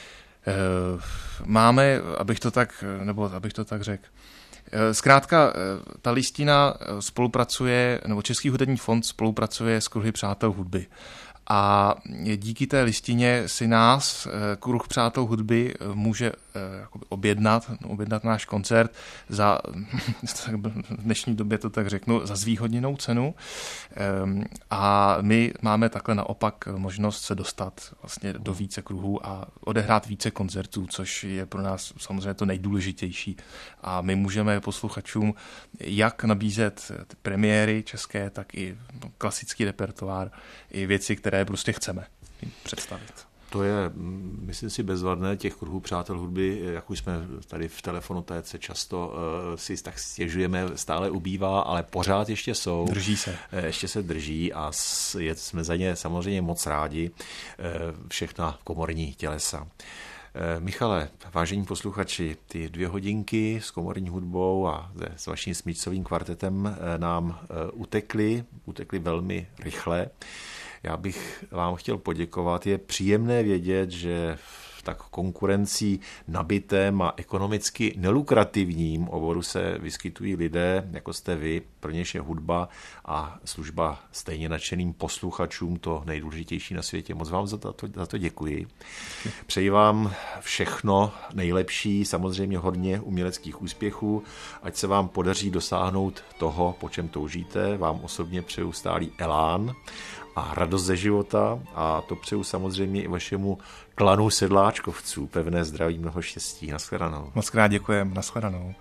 máme, abych to tak, nebo abych to tak řekl, zkrátka ta listina spolupracuje, nebo Český hudební fond spolupracuje s kruhy přátel hudby. A díky té listině si nás, kruh přátel hudby, může objednat, objednat náš koncert za, v dnešní době to tak řeknu, za zvýhodněnou cenu. A my máme takhle naopak možnost se dostat vlastně do více kruhů a odehrát více koncertů, což je pro nás samozřejmě to nejdůležitější. A my můžeme posluchačům jak nabízet premiéry české, tak i klasický repertoár, i věci, které prostě chceme představit. To je, myslím si, bezvadné. Těch kruhů přátel hudby, jak už jsme tady v telefonotéce často uh, si tak stěžujeme, stále ubývá, ale pořád ještě jsou. Drží se. Ještě se drží a je, jsme za ně samozřejmě moc rádi. Uh, všechna komorní tělesa. Michale, vážení posluchači, ty dvě hodinky s komorní hudbou a s vaším smícovým kvartetem nám utekly, utekly velmi rychle. Já bych vám chtěl poděkovat. Je příjemné vědět, že v tak konkurencí nabitém a ekonomicky nelukrativním oboru se vyskytují lidé, jako jste vy, pro něž je hudba a služba stejně nadšeným posluchačům to nejdůležitější na světě. Moc vám za to, za to děkuji. Přeji vám všechno nejlepší, samozřejmě hodně uměleckých úspěchů, ať se vám podaří dosáhnout toho, po čem toužíte. Vám osobně přeju stálý elán a radost ze života a to přeju samozřejmě i vašemu klanu sedláčkovců. Pevné zdraví, mnoho štěstí. Nashledanou. Moc krát děkujem. Nashledanou.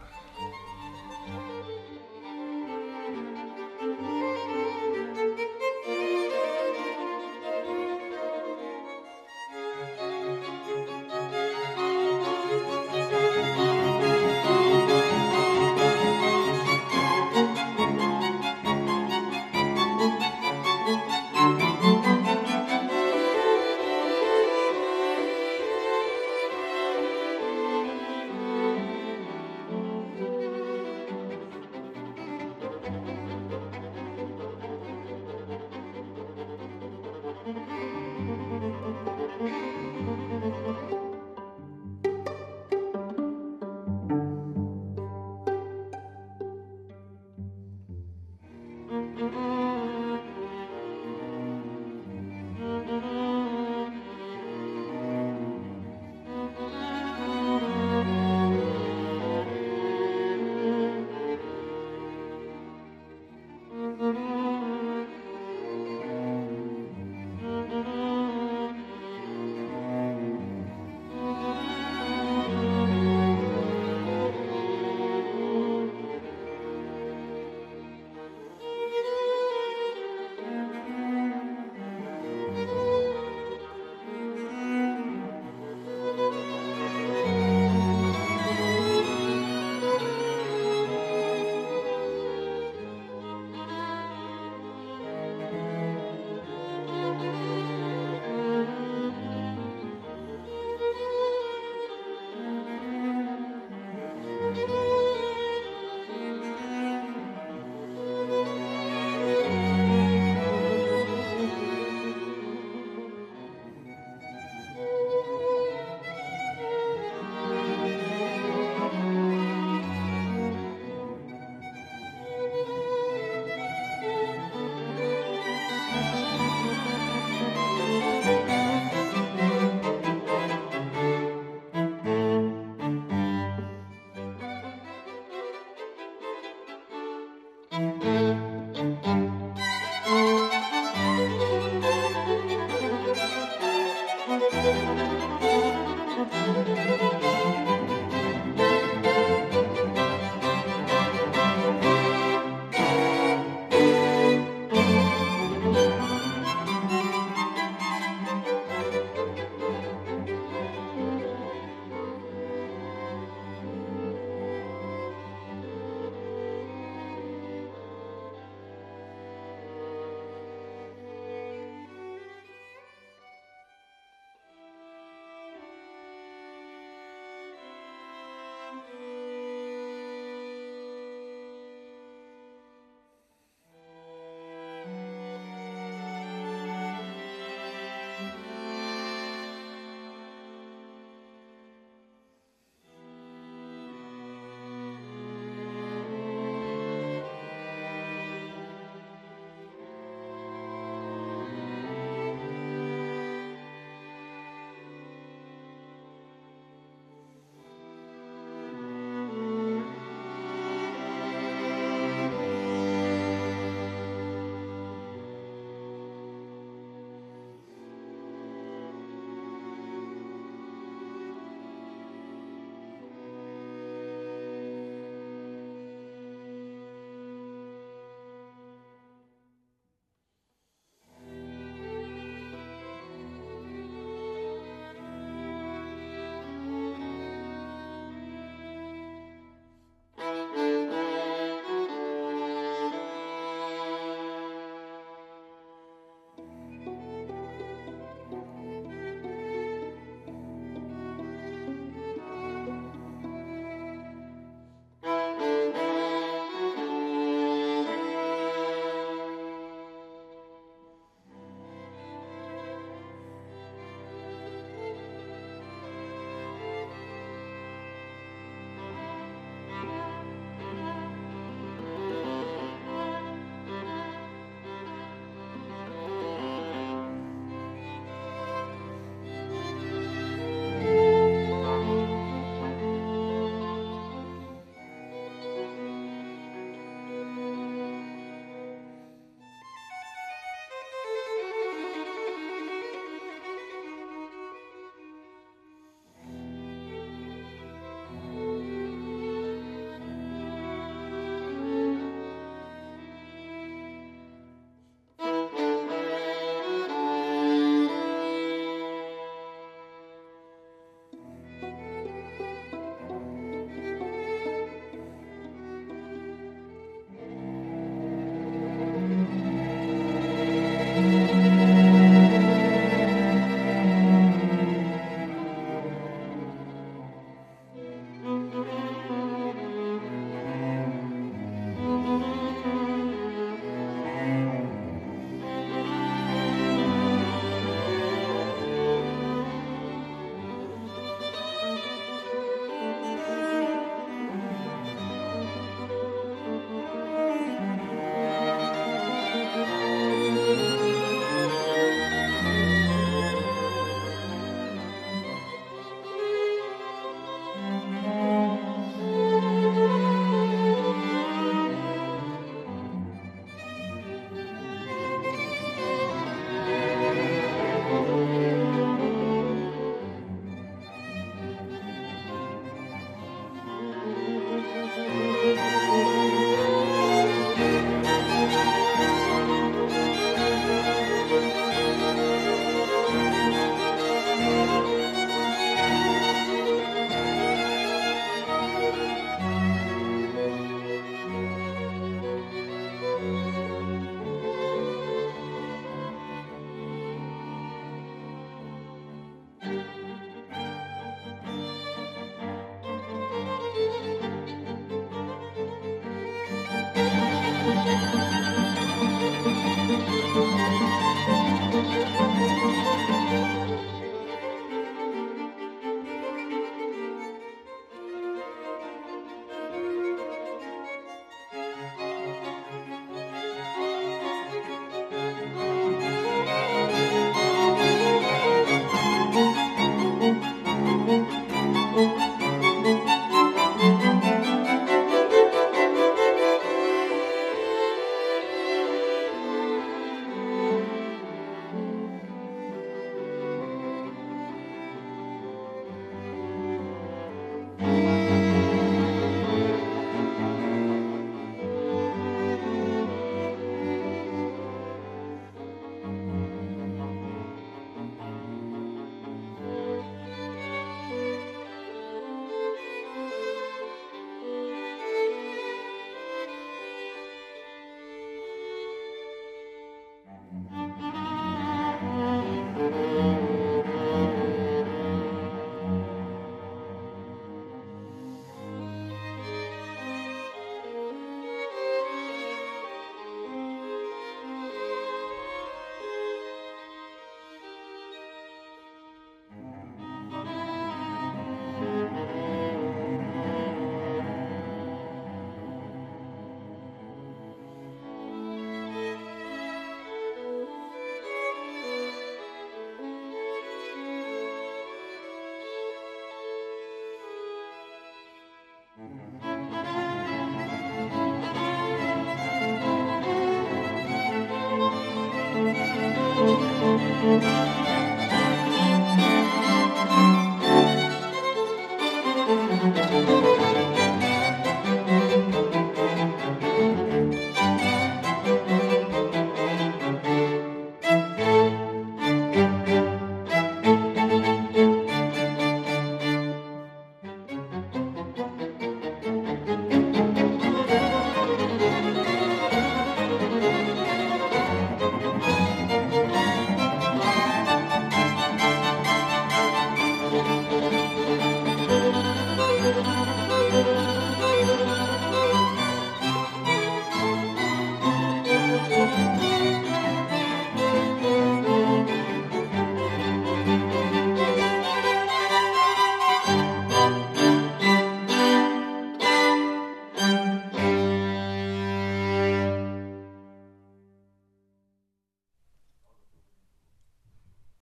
thank you